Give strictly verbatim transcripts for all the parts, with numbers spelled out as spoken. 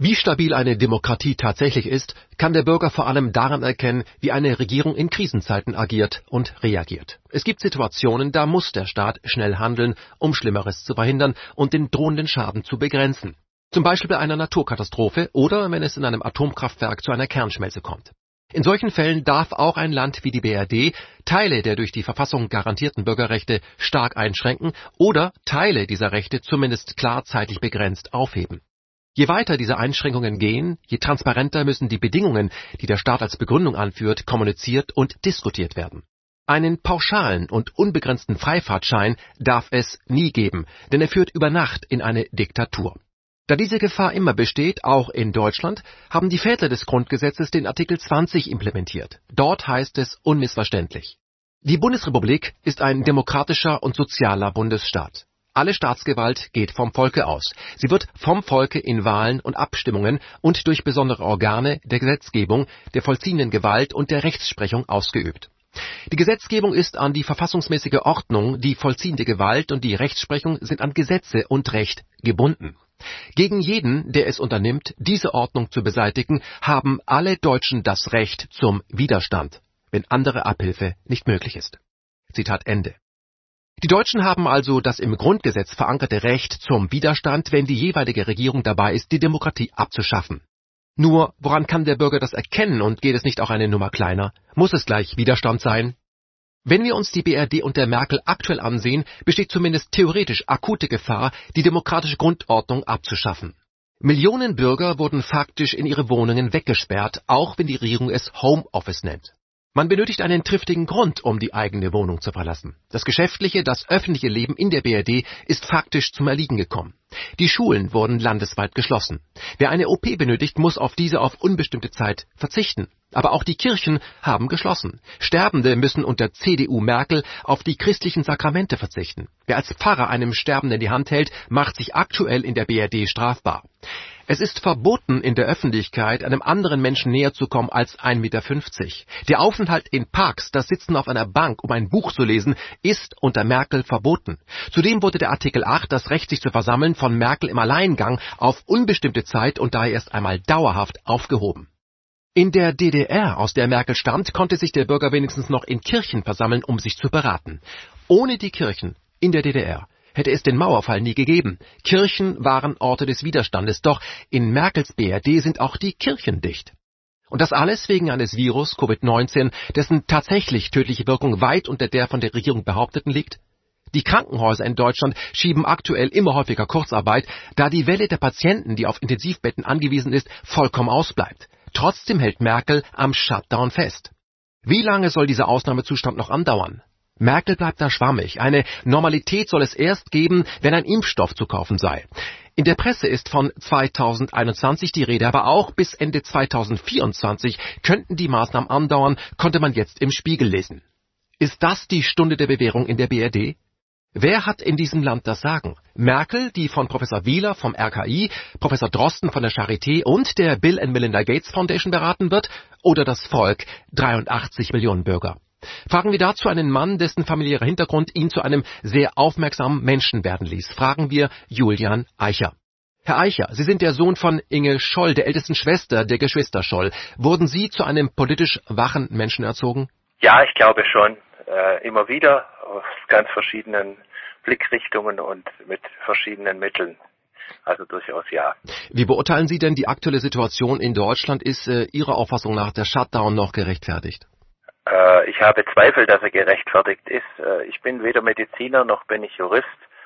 Wie stabil eine Demokratie tatsächlich ist, kann der Bürger vor allem daran erkennen, wie eine Regierung in Krisenzeiten agiert und reagiert. Es gibt Situationen, da muss der Staat schnell handeln, um Schlimmeres zu verhindern und den drohenden Schaden zu begrenzen. Zum Beispiel bei einer Naturkatastrophe oder wenn es in einem Atomkraftwerk zu einer Kernschmelze kommt. In solchen Fällen darf auch ein Land wie die B R D Teile der durch die Verfassung garantierten Bürgerrechte stark einschränken oder Teile dieser Rechte zumindest klar zeitlich begrenzt aufheben. Je weiter diese Einschränkungen gehen, je transparenter müssen die Bedingungen, die der Staat als Begründung anführt, kommuniziert und diskutiert werden. Einen pauschalen und unbegrenzten Freifahrtschein darf es nie geben, denn er führt über Nacht in eine Diktatur. Da diese Gefahr immer besteht, auch in Deutschland, haben die Väter des Grundgesetzes den Artikel zwanzig implementiert. Dort heißt es unmissverständlich: Die Bundesrepublik ist ein demokratischer und sozialer Bundesstaat. Alle Staatsgewalt geht vom Volke aus. Sie wird vom Volke in Wahlen und Abstimmungen und durch besondere Organe der Gesetzgebung, der vollziehenden Gewalt und der Rechtsprechung ausgeübt. Die Gesetzgebung ist an die verfassungsmäßige Ordnung, die vollziehende Gewalt und die Rechtsprechung sind an Gesetze und Recht gebunden. Gegen jeden, der es unternimmt, diese Ordnung zu beseitigen, haben alle Deutschen das Recht zum Widerstand, wenn andere Abhilfe nicht möglich ist. Zitat Ende. Die Deutschen haben also das im Grundgesetz verankerte Recht zum Widerstand, wenn die jeweilige Regierung dabei ist, die Demokratie abzuschaffen. Nur, woran kann der Bürger das erkennen und geht es nicht auch eine Nummer kleiner? Muss es gleich Widerstand sein? Wenn wir uns die B R D unter Merkel aktuell ansehen, besteht zumindest theoretisch akute Gefahr, die demokratische Grundordnung abzuschaffen. Millionen Bürger wurden faktisch in ihre Wohnungen weggesperrt, auch wenn die Regierung es Homeoffice nennt. Man benötigt einen triftigen Grund, um die eigene Wohnung zu verlassen. Das geschäftliche, das öffentliche Leben in der B R D ist faktisch zum Erliegen gekommen. Die Schulen wurden landesweit geschlossen. Wer eine O P benötigt, muss auf diese auf unbestimmte Zeit verzichten. Aber auch die Kirchen haben geschlossen. Sterbende müssen unter C D U Merkel auf die christlichen Sakramente verzichten. Wer als Pfarrer einem Sterbenden die Hand hält, macht sich aktuell in der B R D strafbar. Es ist verboten, in der Öffentlichkeit einem anderen Menschen näher zu kommen als ein Meter fünfzig. Der Aufenthalt in Parks, das Sitzen auf einer Bank, um ein Buch zu lesen, ist unter Merkel verboten. Zudem wurde der Artikel acht, das Recht sich zu versammeln, von Merkel im Alleingang auf unbestimmte Zeit und daher erst einmal dauerhaft aufgehoben. In der D D R, aus der Merkel stammt, konnte sich der Bürger wenigstens noch in Kirchen versammeln, um sich zu beraten. Ohne die Kirchen in der D D R hätte es den Mauerfall nie gegeben. Kirchen waren Orte des Widerstandes, doch in Merkels B R D sind auch die Kirchen dicht. Und das alles wegen eines Virus, Covid neunzehn, dessen tatsächlich tödliche Wirkung weit unter der von der Regierung behaupteten liegt. Die Krankenhäuser in Deutschland schieben aktuell immer häufiger Kurzarbeit, da die Welle der Patienten, die auf Intensivbetten angewiesen ist, vollkommen ausbleibt. Trotzdem hält Merkel am Shutdown fest. Wie lange soll dieser Ausnahmezustand noch andauern? Merkel bleibt da schwammig. Eine Normalität soll es erst geben, wenn ein Impfstoff zu kaufen sei. In der Presse ist von zweitausendeinundzwanzig die Rede, aber auch bis Ende zweitausendvierundzwanzig könnten die Maßnahmen andauern, konnte man jetzt im Spiegel lesen. Ist das die Stunde der Bewährung in der B R D? Wer hat in diesem Land das Sagen? Merkel, die von Professor Wieler vom R K I, Professor Drosten von der Charité und der Bill and Melinda Gates Foundation beraten wird? Oder das Volk, dreiundachtzig Millionen Bürger? Fragen wir dazu einen Mann, dessen familiärer Hintergrund ihn zu einem sehr aufmerksamen Menschen werden ließ. Fragen wir Julian Eicher. Herr Eicher, Sie sind der Sohn von Inge Scholl, der ältesten Schwester der Geschwister Scholl. Wurden Sie zu einem politisch wachen Menschen erzogen? Ja, ich glaube schon. Äh, immer wieder aus ganz verschiedenen Blickrichtungen und mit verschiedenen Mitteln. Also durchaus ja. Wie beurteilen Sie denn die aktuelle Situation in Deutschland? Ist äh, Ihrer Auffassung nach der Shutdown noch gerechtfertigt? Äh, ich habe Zweifel, dass er gerechtfertigt ist. Äh, ich bin weder Mediziner noch bin ich Jurist,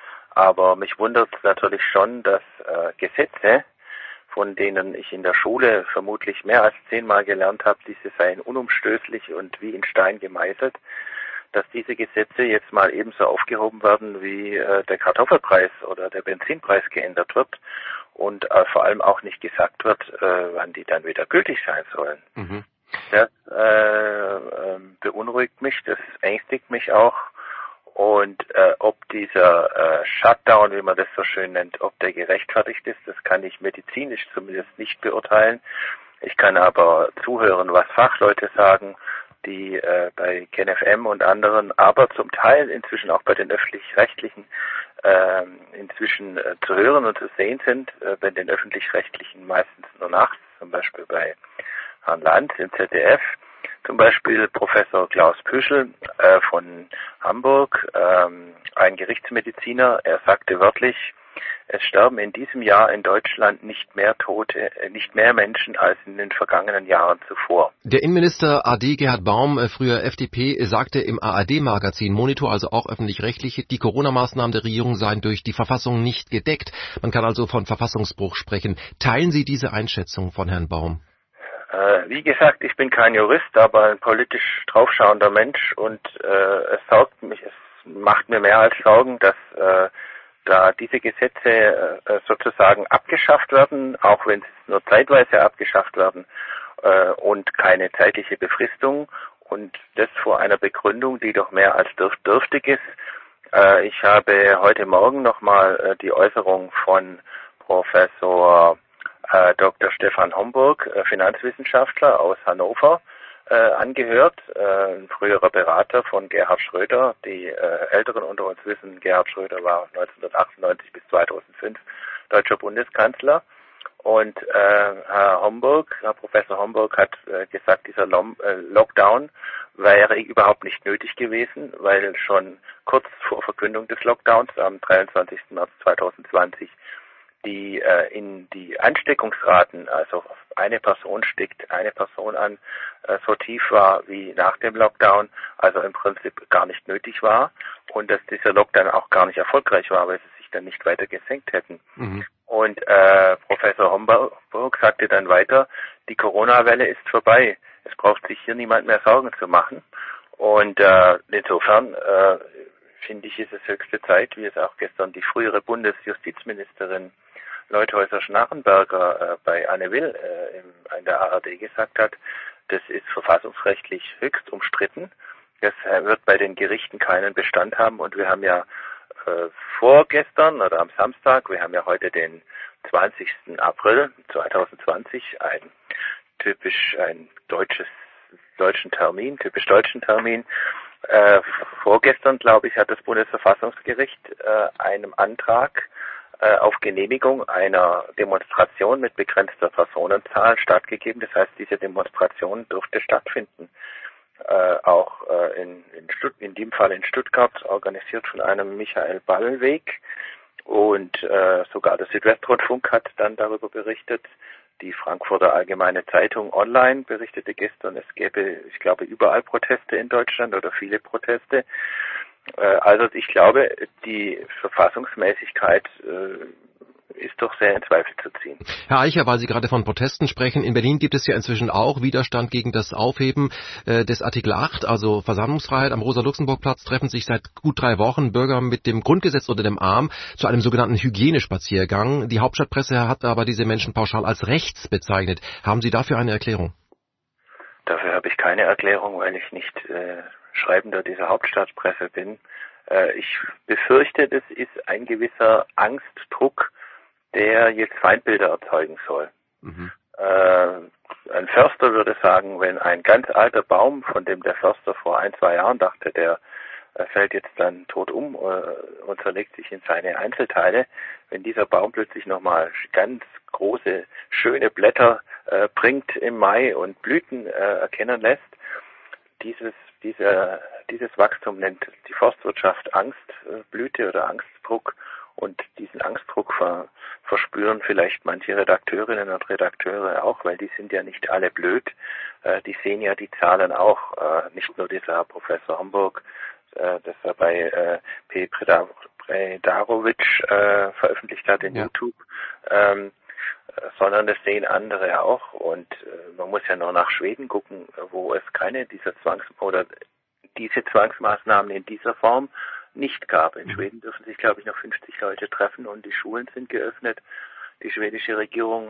aber mich wundert natürlich schon, dass äh, Gesetze, von denen ich in der Schule vermutlich mehr als zehnmal gelernt habe, diese seien unumstößlich und wie in Stein gemeißelt, dass diese Gesetze jetzt mal ebenso aufgehoben werden, wie äh, der Kartoffelpreis oder der Benzinpreis geändert wird und äh, vor allem auch nicht gesagt wird, äh, wann die dann wieder gültig sein sollen. Mhm. Das äh, äh, beunruhigt mich, das ängstigt mich auch. Und äh, ob dieser äh, Shutdown, wie man das so schön nennt, ob der gerechtfertigt ist, das kann ich medizinisch zumindest nicht beurteilen. Ich kann aber zuhören, was Fachleute sagen, die äh, bei KenFM und anderen, aber zum Teil inzwischen auch bei den öffentlich-rechtlichen äh, inzwischen äh, zu hören und zu sehen sind, äh, bei den öffentlich-rechtlichen meistens nur nachts, zum Beispiel bei Herrn Lanz im Z D F, zum Beispiel Professor Klaus Püschel äh, von Hamburg, ähm, ein Gerichtsmediziner. Er sagte wörtlich, es sterben in diesem Jahr in Deutschland nicht mehr Tote, äh, nicht mehr Menschen als in den vergangenen Jahren zuvor. Der Innenminister A D Gerhard Baum, äh, früher F D P, sagte im A R D-Magazin Monitor, also auch öffentlich-rechtliche, die Corona-Maßnahmen der Regierung seien durch die Verfassung nicht gedeckt. Man kann also von Verfassungsbruch sprechen. Teilen Sie diese Einschätzung von Herrn Baum? Wie gesagt, ich bin kein Jurist, aber ein politisch draufschauender Mensch und äh, es sorgt mich, es macht mir mehr als Sorgen, dass äh, da diese Gesetze äh, sozusagen abgeschafft werden, auch wenn sie nur zeitweise abgeschafft werden äh, und keine zeitliche Befristung und das vor einer Begründung, die doch mehr als dürf- dürftig ist. Äh, ich habe heute Morgen nochmal äh, die Äußerung von Professor Äh, Doktor Stefan Homburg, äh, Finanzwissenschaftler aus Hannover, äh, angehört, äh, ein früherer Berater von Gerhard Schröder. Die äh, Älteren unter uns wissen, Gerhard Schröder war neunzehnhundertachtundneunzig bis zweitausendfünf deutscher Bundeskanzler. Und äh, Herr Homburg, Herr Professor Homburg hat äh, gesagt, dieser Lom- äh, Lockdown wäre überhaupt nicht nötig gewesen, weil schon kurz vor Verkündung des Lockdowns am dreiundzwanzigsten März zweitausendzwanzig die äh, in die Ansteckungsraten, also auf eine Person steckt eine Person an, äh, so tief war wie nach dem Lockdown, also im Prinzip gar nicht nötig war und dass dieser Lockdown auch gar nicht erfolgreich war, weil sie sich dann nicht weiter gesenkt hätten. Mhm. Und äh, Professor Homburg sagte dann weiter, die Corona-Welle ist vorbei. Es braucht sich hier niemand mehr Sorgen zu machen. Und äh, insofern äh, finde ich, ist es höchste Zeit, wie es auch gestern die frühere Bundesjustizministerin Leutheusser-Schnarrenberger äh, bei Anne Will äh, im, in der A R D gesagt hat, das ist verfassungsrechtlich höchst umstritten. Das äh, wird bei den Gerichten keinen Bestand haben und wir haben ja äh, vorgestern oder am Samstag, wir haben ja heute den zwanzigsten April zweitausendzwanzig, ein typisch ein deutsches deutschen Termin, typisch deutschen Termin. Äh, vorgestern, glaube ich, hat das Bundesverfassungsgericht äh, einem Antrag auf Genehmigung einer Demonstration mit begrenzter Personenzahl stattgegeben. Das heißt, diese Demonstration durfte stattfinden. Äh, auch äh, in, in, Stutt- in dem Fall in Stuttgart, organisiert von einem Michael Ballweg. Und äh, sogar der Südwestrundfunk hat dann darüber berichtet. Die Frankfurter Allgemeine Zeitung online berichtete gestern, es gäbe, ich glaube, überall Proteste in Deutschland oder viele Proteste. Also ich glaube, die Verfassungsmäßigkeit äh, ist doch sehr in Zweifel zu ziehen. Herr Eicher, weil Sie gerade von Protesten sprechen, in Berlin gibt es ja inzwischen auch Widerstand gegen das Aufheben äh, des Artikel acht, also Versammlungsfreiheit. Am Rosa-Luxemburg-Platz treffen sich seit gut drei Wochen Bürger mit dem Grundgesetz unter dem Arm zu einem sogenannten Hygienespaziergang. Die Hauptstadtpresse hat aber diese Menschen pauschal als rechts bezeichnet. Haben Sie dafür eine Erklärung? Dafür habe ich keine Erklärung, weil ich nicht äh, Schreibender dieser Hauptstadtpresse bin. Äh, ich befürchte, das ist ein gewisser Angstdruck, der jetzt Feindbilder erzeugen soll. Mhm. Äh, ein Förster würde sagen, wenn ein ganz alter Baum, von dem der Förster vor ein, zwei Jahren dachte, der äh, fällt jetzt dann tot um äh, und zerlegt sich in seine Einzelteile, wenn dieser Baum plötzlich nochmal ganz große, schöne Blätter äh, bringt im Mai und Blüten äh, erkennen lässt, dieses Diese, dieses Wachstum nennt die Forstwirtschaft Angstblüte oder Angstdruck und diesen Angstdruck ver, verspüren vielleicht manche Redakteurinnen und Redakteure auch, weil die sind ja nicht alle blöd. Äh, die sehen ja die Zahlen auch, äh, nicht nur dieser Professor Homburg, äh, das er bei äh, P. Predarovic äh, veröffentlicht hat in ja. YouTube, ähm, sondern das sehen andere auch und äh, man muss ja nur nach Schweden gucken, wo es keine dieser Zwangs- oder diese Zwangsmaßnahmen in dieser Form nicht gab. In Schweden dürfen sich, glaube ich, noch fünfzig Leute treffen und die Schulen sind geöffnet. Die schwedische Regierung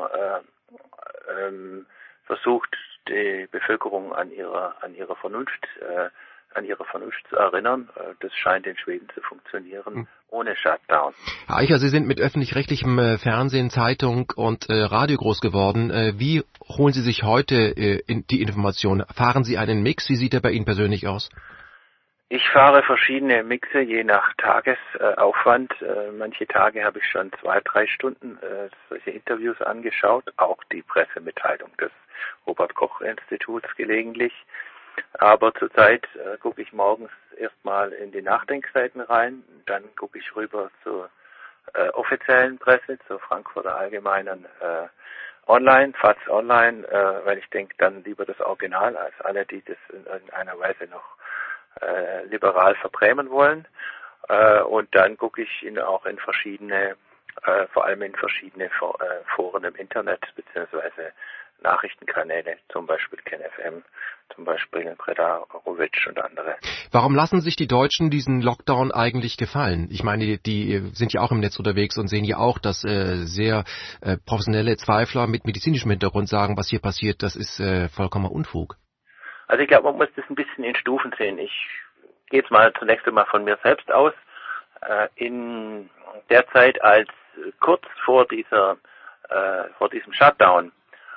äh, ähm, versucht, die Bevölkerung an ihrer an ihrer Vernunft äh, an ihre Vernunft zu erinnern. Das scheint in Schweden zu funktionieren. Mhm. ohne Shutdown. Herr Eicher, Sie sind mit öffentlich-rechtlichem äh, Fernsehen, Zeitung und äh, Radio groß geworden. Äh, wie holen Sie sich heute äh, in die Informationen? Fahren Sie einen Mix? Wie sieht der bei Ihnen persönlich aus? Ich fahre verschiedene Mixe, je nach Tagesaufwand. Äh, manche Tage habe ich schon zwei, drei Stunden äh, solche Interviews angeschaut, auch die Pressemitteilung des Robert-Koch-Instituts gelegentlich. Aber zurzeit äh, gucke ich morgens erstmal in die Nachdenkseiten rein, dann gucke ich rüber zur äh, offiziellen Presse, zur Frankfurter Allgemeinen äh, Online, F A Z Online, äh, weil ich denke, dann lieber das Original als alle, die das in irgendeiner Weise noch äh, liberal verbrämen wollen. Äh, und dann gucke ich in, auch in verschiedene, äh, vor allem in verschiedene For, äh, Foren im Internet, beziehungsweise Nachrichtenkanäle, zum Beispiel KenFM, zum Beispiel Predarovic und andere. Warum lassen sich die Deutschen diesen Lockdown eigentlich gefallen? Ich meine, die, die sind ja auch im Netz unterwegs und sehen ja auch, dass äh, sehr äh, professionelle Zweifler mit medizinischem Hintergrund sagen, was hier passiert, das ist äh, vollkommener Unfug. Also ich glaube, man muss das ein bisschen in Stufen sehen. Ich gehe jetzt mal zunächst einmal von mir selbst aus. Äh, in der Zeit, als kurz vor dieser, äh, vor diesem Shutdown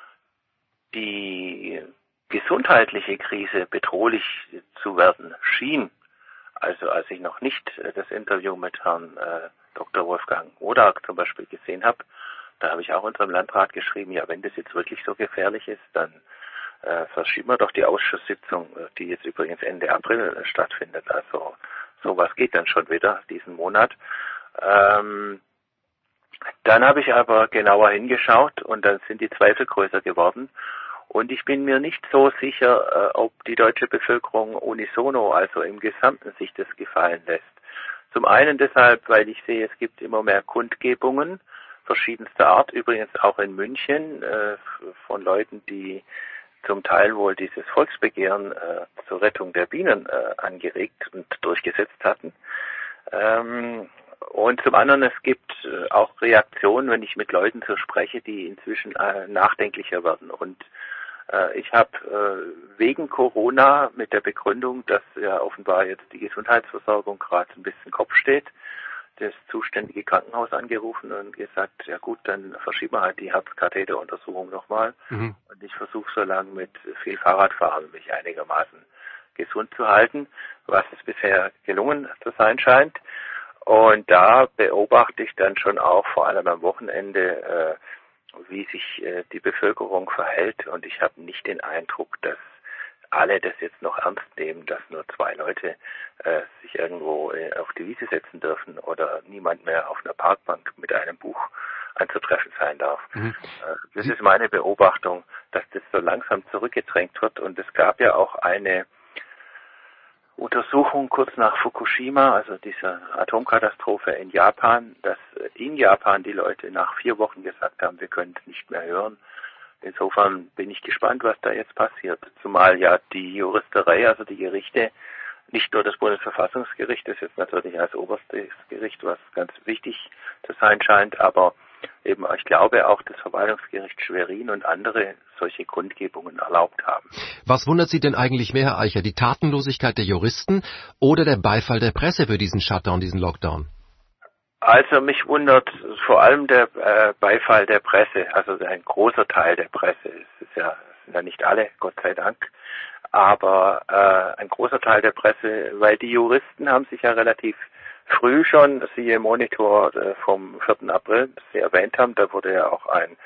die gesundheitliche Krise bedrohlich zu werden schien, also als ich noch nicht das Interview mit Herrn äh, Doktor Wolfgang Wodak zum Beispiel gesehen habe, da habe ich auch unserem Landrat geschrieben, ja, wenn das jetzt wirklich so gefährlich ist, dann äh, verschieben wir doch die Ausschusssitzung, die jetzt übrigens Ende April stattfindet. Also sowas geht dann schon wieder diesen Monat. Ähm, Dann habe ich aber genauer hingeschaut und dann sind die Zweifel größer geworden. Und ich bin mir nicht so sicher, ob die deutsche Bevölkerung unisono, also im Gesamten, sich das gefallen lässt. Zum einen deshalb, weil ich sehe, es gibt immer mehr Kundgebungen verschiedenster Art, übrigens auch in München, von Leuten, die zum Teil wohl dieses Volksbegehren zur Rettung der Bienen angeregt und durchgesetzt hatten. Und zum anderen, es gibt auch Reaktionen, wenn ich mit Leuten so spreche, die inzwischen nachdenklicher werden. Und ich habe wegen Corona mit der Begründung, dass ja offenbar jetzt die Gesundheitsversorgung gerade ein bisschen Kopf steht, das zuständige Krankenhaus angerufen und gesagt, ja gut, dann verschieben wir halt die Herzkatheteruntersuchung nochmal. Mhm. Und ich versuche so lange mit viel Fahrradfahren mich einigermaßen gesund zu halten, was es bisher gelungen zu sein scheint. Und da beobachte ich dann schon auch, vor allem am Wochenende, äh, wie sich äh, die Bevölkerung verhält. Und ich habe nicht den Eindruck, dass alle das jetzt noch ernst nehmen, dass nur zwei Leute äh, sich irgendwo äh, auf die Wiese setzen dürfen oder niemand mehr auf einer Parkbank mit einem Buch anzutreffen sein darf. Mhm. Äh, das ist meine Beobachtung, dass das so langsam zurückgedrängt wird. Und es gab ja auch eine Untersuchung kurz nach Fukushima, also dieser Atomkatastrophe in Japan, dass in Japan die Leute nach vier Wochen gesagt haben, wir können es nicht mehr hören. Insofern bin ich gespannt, was da jetzt passiert. Zumal ja die Juristerei, also die Gerichte, nicht nur das Bundesverfassungsgericht, das jetzt natürlich als oberstes Gericht, was ganz wichtig zu sein scheint, aber eben, ich glaube, auch das Verwaltungsgericht Schwerin und andere solche Kundgebungen erlaubt haben. Was wundert Sie denn eigentlich mehr, Herr Eicher, die Tatenlosigkeit der Juristen oder der Beifall der Presse für diesen Shutdown, diesen Lockdown? Also mich wundert vor allem der äh, Beifall der Presse, also ein großer Teil der Presse. Es ist ja, es sind ja nicht alle, Gott sei Dank, aber äh, ein großer Teil der Presse, weil die Juristen haben sich ja relativ früh schon, siehe Monitor vom vierten April, das Sie erwähnt haben, da wurde ja auch ein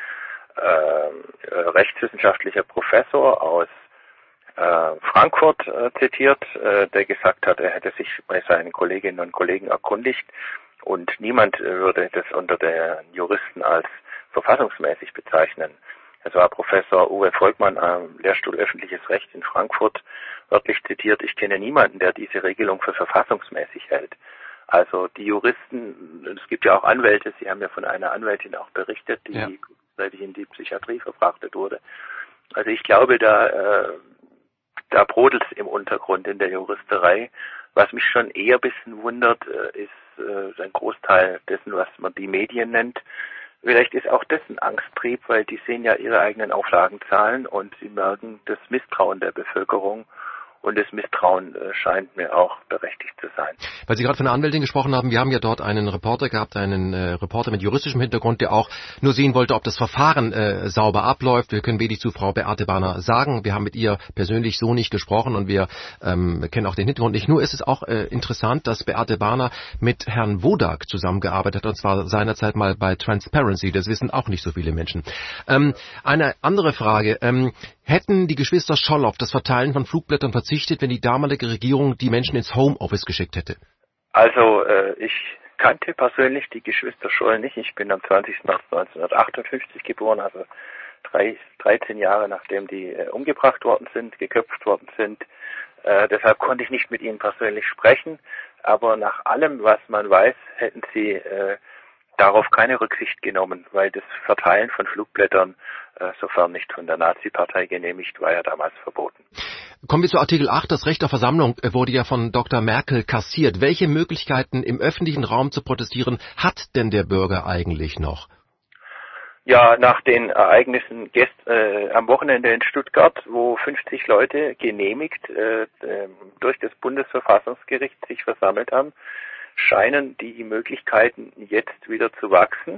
äh, rechtswissenschaftlicher Professor aus äh, Frankfurt äh, zitiert, äh, der gesagt hat, er hätte sich bei seinen Kolleginnen und Kollegen erkundigt und niemand äh, würde das unter den Juristen als verfassungsmäßig bezeichnen. Es war Professor Uwe Volkmann am Lehrstuhl Öffentliches Recht in Frankfurt wörtlich zitiert, ich kenne niemanden, der diese Regelung für verfassungsmäßig hält. Also die Juristen, es gibt ja auch Anwälte, Sie haben ja von einer Anwältin auch berichtet, die ja. kurzzeitig in die Psychiatrie verfrachtet wurde. Also ich glaube, da, äh, da brodelt es im Untergrund in der Juristerei. Was mich schon eher ein bisschen wundert, äh, ist äh, ein Großteil dessen, was man die Medien nennt. Vielleicht ist auch das ein Angsttrieb, weil die sehen ja ihre eigenen Auflagenzahlen und sie merken das Misstrauen der Bevölkerung. und das Misstrauen äh, scheint mir auch berechtigt zu sein. Weil Sie gerade von der Anwältin gesprochen haben, wir haben ja dort einen Reporter gehabt, einen äh, Reporter mit juristischem Hintergrund, der auch nur sehen wollte, ob das Verfahren äh, sauber abläuft. Wir können wenig zu Frau Beate Bahner sagen. Wir haben mit ihr persönlich so nicht gesprochen und wir ähm, kennen auch den Hintergrund nicht. Nur ist es auch äh, interessant, dass Beate Bahner mit Herrn Wodak zusammengearbeitet hat, und zwar seinerzeit mal bei Transparency. Das wissen auch nicht so viele Menschen. Ähm, eine andere Frage. Ähm, hätten die Geschwister Scholl auf das Verteilen von Flugblättern verzichtet, wenn die damalige Regierung die Menschen ins Homeoffice geschickt hätte? Also äh, ich kannte persönlich die Geschwister Scholl nicht. Ich bin am zwanzigsten März neunzehnhundertachtundfünfzig geboren, also drei, dreizehn Jahre nachdem die äh, umgebracht worden sind, geköpft worden sind. Äh, deshalb konnte ich nicht mit ihnen persönlich sprechen. Aber nach allem, was man weiß, hätten sie äh, darauf keine Rücksicht genommen, weil das Verteilen von Flugblättern, äh, sofern nicht von der Nazi-Partei genehmigt, war ja damals verboten. Kommen wir zu Artikel acht. Das Recht auf Versammlung wurde ja von Doktor Merkel kassiert. Welche Möglichkeiten im öffentlichen Raum zu protestieren hat denn der Bürger eigentlich noch? Ja, nach den Ereignissen gest, äh, am Wochenende in Stuttgart, wo fünfzig Leute genehmigt äh, durch das Bundesverfassungsgericht sich versammelt haben, scheinen die Möglichkeiten jetzt wieder zu wachsen.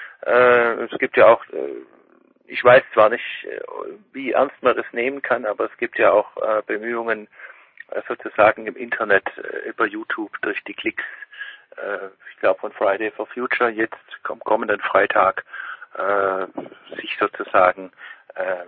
Äh, es gibt ja auch, äh, ich weiß zwar nicht, wie ernst man das nehmen kann, aber es gibt ja auch äh, Bemühungen, äh, sozusagen im Internet, äh, über YouTube, durch die Klicks, äh, ich glaube von Friday for Future, jetzt am kommenden Freitag, äh, sich sozusagen äh,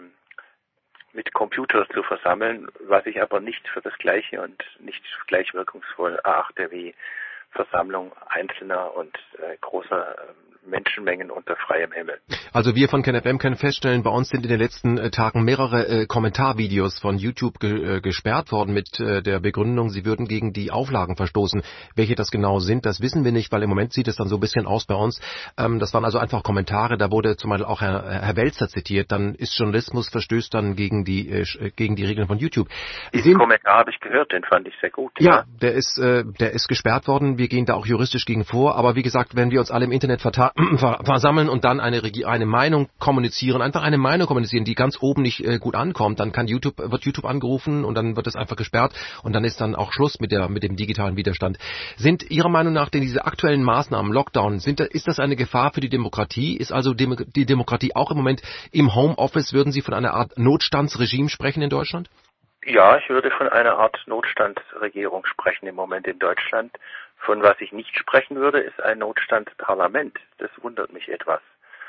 mit Computern zu versammeln, was ich aber nicht für das Gleiche und nicht gleich wirkungsvoll erachte wie Versammlung einzelner und äh, großer äh, Menschenmengen unter freiem Himmel. Also wir von KenFM können feststellen, bei uns sind in den letzten äh, Tagen mehrere äh, Kommentarvideos von YouTube ge- äh, gesperrt worden mit äh, der Begründung, sie würden gegen die Auflagen verstoßen. Welche das genau sind, das wissen wir nicht, weil im Moment sieht es dann so ein bisschen aus bei uns. Ähm, das waren also einfach Kommentare, da wurde zum Beispiel auch Herr, Herr Welzer zitiert, dann ist Journalismus verstößt dann gegen die äh, gegen die Regeln von YouTube. Diesen sind, Kommentar habe ich gehört, den fand ich sehr gut. Ja, ja. der ist äh, der ist gesperrt worden, wir gehen da auch juristisch gegen vor, aber wie gesagt, wenn wir uns alle im Internet verta- versammeln und dann eine, eine Meinung kommunizieren, einfach eine Meinung kommunizieren, die ganz oben nicht äh, gut ankommt, dann kann YouTube, wird YouTube angerufen und dann wird es einfach gesperrt und dann ist dann auch Schluss mit der, mit dem digitalen Widerstand. Sind Ihrer Meinung nach denn diese aktuellen Maßnahmen, Lockdown, sind, ist das eine Gefahr für die Demokratie? Ist also Dem- die Demokratie auch im Moment im Homeoffice? Würden Sie von einer Art Notstandsregime sprechen in Deutschland? Ja, ich würde von einer Art Notstandsregierung sprechen im Moment in Deutschland. Von was ich nicht sprechen würde, ist ein Notstandsparlament. Das wundert mich etwas.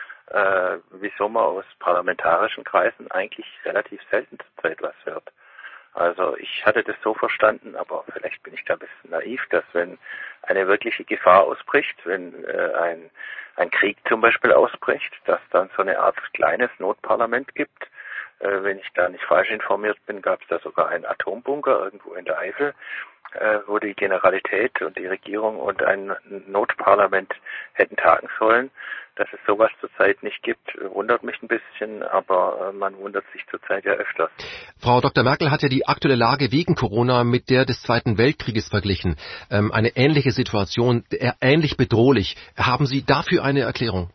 Äh, wieso man aus parlamentarischen Kreisen eigentlich relativ selten zurzeit was hört. Also ich hatte das so verstanden, aber vielleicht bin ich da ein bisschen naiv, dass wenn eine wirkliche Gefahr ausbricht, wenn äh, ein, ein Krieg zum Beispiel ausbricht, dass dann so eine Art kleines Notparlament gibt. Äh, wenn ich da nicht falsch informiert bin, gab es da sogar einen Atombunker irgendwo in der Eifel, äh, wo die Generalität und die Regierung und ein Notparlament hätten tagen sollen. Dass es sowas zurzeit nicht gibt, wundert mich ein bisschen, aber man wundert sich zurzeit ja öfters. Frau Doktor Merkel hat ja die aktuelle Lage wegen Corona mit der des Zweiten Weltkrieges verglichen. Ähm, eine ähnliche Situation, ähnlich bedrohlich. Haben Sie dafür eine Erklärung?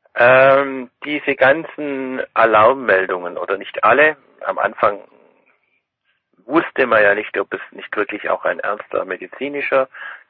Ähm, diese ganzen Alarmmeldungen, oder nicht alle, am Anfang wusste man ja nicht, ob es nicht wirklich auch ein ernster medizinischer,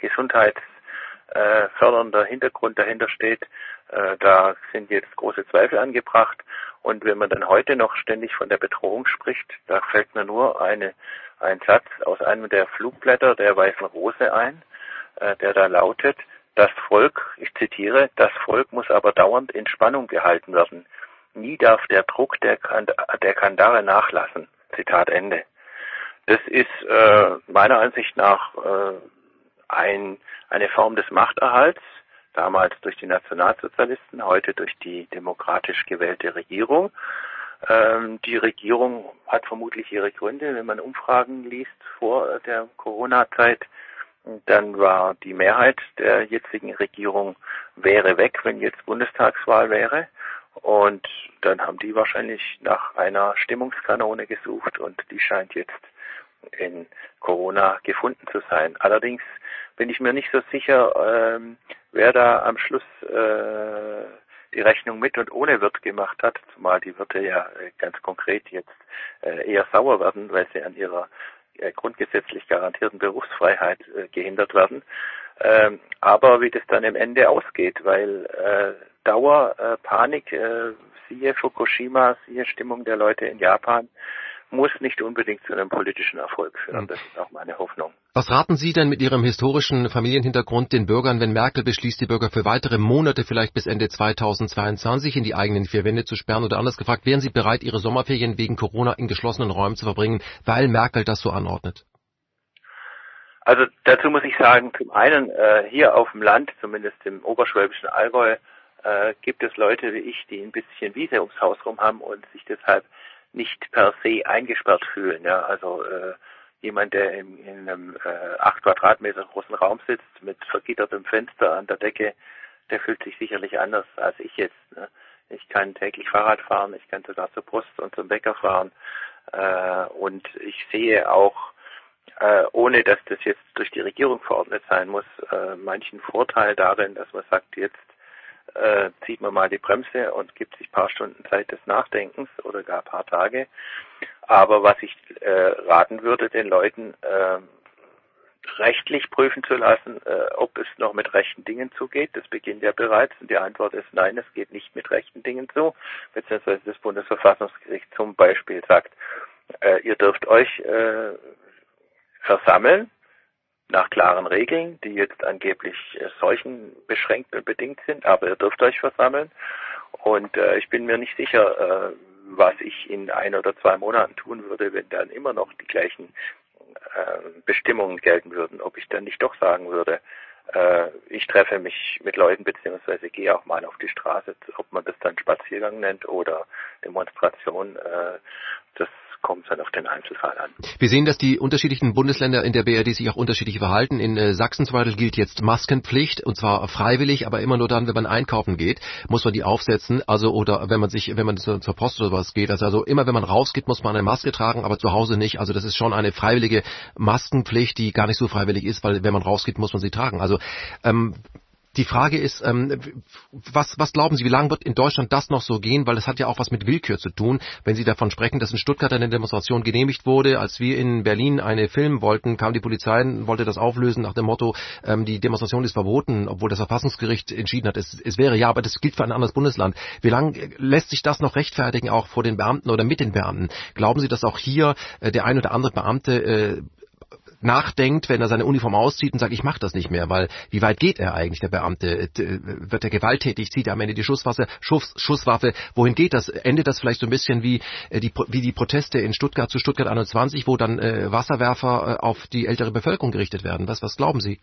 gesundheitsfördernder Hintergrund dahinter steht. Äh, da sind jetzt große Zweifel angebracht. Und wenn man dann heute noch ständig von der Bedrohung spricht, da fällt mir nur eine, ein Satz aus einem der Flugblätter der Weißen Rose ein, äh, der da lautet: Das Volk, ich zitiere, das Volk muss aber dauernd in Spannung gehalten werden. Nie darf der Druck der, Kand- der Kandare nachlassen. Zitat Ende. Das ist äh, meiner Ansicht nach äh, ein, eine Form des Machterhalts, damals durch die Nationalsozialisten, heute durch die demokratisch gewählte Regierung. Ähm, die Regierung hat vermutlich ihre Gründe. Wenn man Umfragen liest vor der Corona-Zeit, dann war die Mehrheit der jetzigen Regierung wäre weg, wenn jetzt Bundestagswahl wäre. Und dann haben die wahrscheinlich nach einer Stimmungskanone gesucht und die scheint jetzt in Corona gefunden zu sein. Allerdings bin ich mir nicht so sicher, ähm, wer da am Schluss äh, die Rechnung mit und ohne Wirt gemacht hat, zumal die Wirte ja äh, ganz konkret jetzt äh, eher sauer werden, weil sie an ihrer äh, grundgesetzlich garantierten Berufsfreiheit äh, gehindert werden. Ähm, aber wie das dann im Ende ausgeht, weil äh, Dauer, äh, Panik, äh, siehe Fukushima, siehe Stimmung der Leute in Japan, muss nicht unbedingt zu einem politischen Erfolg führen. Das ist auch meine Hoffnung. Was raten Sie denn mit Ihrem historischen Familienhintergrund den Bürgern, wenn Merkel beschließt, die Bürger für weitere Monate, vielleicht bis Ende zweitausendzweiundzwanzig, in die eigenen vier Wände zu sperren? Oder anders gefragt, wären Sie bereit, Ihre Sommerferien wegen Corona in geschlossenen Räumen zu verbringen, weil Merkel das so anordnet? Also dazu muss ich sagen, zum einen äh, hier auf dem Land, zumindest im oberschwäbischen Allgäu, äh, gibt es Leute wie ich, die ein bisschen Wiese ums Haus rum haben und sich deshalb nicht per se eingesperrt fühlen. Ja, also äh, jemand, der in, in einem äh, acht Quadratmeter großen Raum sitzt mit vergittertem Fenster an der Decke, der fühlt sich sicherlich anders als ich jetzt. Ne? Ich kann täglich Fahrrad fahren, ich kann sogar zur Post und zum Bäcker fahren äh, und ich sehe auch, äh, ohne dass das jetzt durch die Regierung verordnet sein muss, äh, manchen Vorteil darin, dass man sagt, jetzt Äh, zieht man mal die Bremse und gibt sich ein paar Stunden Zeit des Nachdenkens oder gar ein paar Tage. Aber was ich äh, raten würde, den Leuten äh, rechtlich prüfen zu lassen, äh, ob es noch mit rechten Dingen zugeht. Das beginnt ja bereits und die Antwort ist nein, es geht nicht mit rechten Dingen zu. Beziehungsweise das Bundesverfassungsgericht zum Beispiel sagt, äh, ihr dürft euch äh, versammeln, nach klaren Regeln, die jetzt angeblich äh, Seuchen beschränkt und bedingt sind, aber ihr dürft euch versammeln. Und äh, ich bin mir nicht sicher, äh, was ich in ein oder zwei Monaten tun würde, wenn dann immer noch die gleichen äh, Bestimmungen gelten würden, ob ich dann nicht doch sagen würde, äh, ich treffe mich mit Leuten beziehungsweise gehe auch mal auf die Straße, ob man das dann Spaziergang nennt oder Demonstration, äh, das kommt dann auf den Einzelfall an. Wir sehen, dass die unterschiedlichen Bundesländer in der B R D sich auch unterschiedlich verhalten. In äh, Sachsen zum Beispiel gilt jetzt Maskenpflicht, und zwar freiwillig, aber immer nur dann, wenn man einkaufen geht, muss man die aufsetzen. Also oder wenn man sich, wenn man zur, zur Post oder was geht, also, also immer wenn man rausgeht, muss man eine Maske tragen, aber zu Hause nicht. Also das ist schon eine freiwillige Maskenpflicht, die gar nicht so freiwillig ist, weil wenn man rausgeht, muss man sie tragen. Also ähm, die Frage ist, ähm, was, was glauben Sie, wie lange wird in Deutschland das noch so gehen? Weil es hat ja auch was mit Willkür zu tun, wenn Sie davon sprechen, dass in Stuttgart eine Demonstration genehmigt wurde. Als wir in Berlin eine filmen wollten, kam die Polizei und wollte das auflösen nach dem Motto, ähm, die Demonstration ist verboten, obwohl das Verfassungsgericht entschieden hat, es, es wäre ja, aber das gilt für ein anderes Bundesland. Wie lange lässt sich das noch rechtfertigen, auch vor den Beamten oder mit den Beamten? Glauben Sie, dass auch hier äh, der ein oder andere Beamte äh, nachdenkt, wenn er seine Uniform auszieht und sagt, ich mache das nicht mehr, weil wie weit geht er eigentlich, der Beamte? Wird er gewalttätig, zieht er am Ende die Schusswaffe, Schuss, Schusswaffe, wohin geht das? Endet das vielleicht so ein bisschen wie die, wie die Proteste in Stuttgart zu Stuttgart einundzwanzig, wo dann äh, Wasserwerfer äh, auf die ältere Bevölkerung gerichtet werden? Was, was glauben Sie?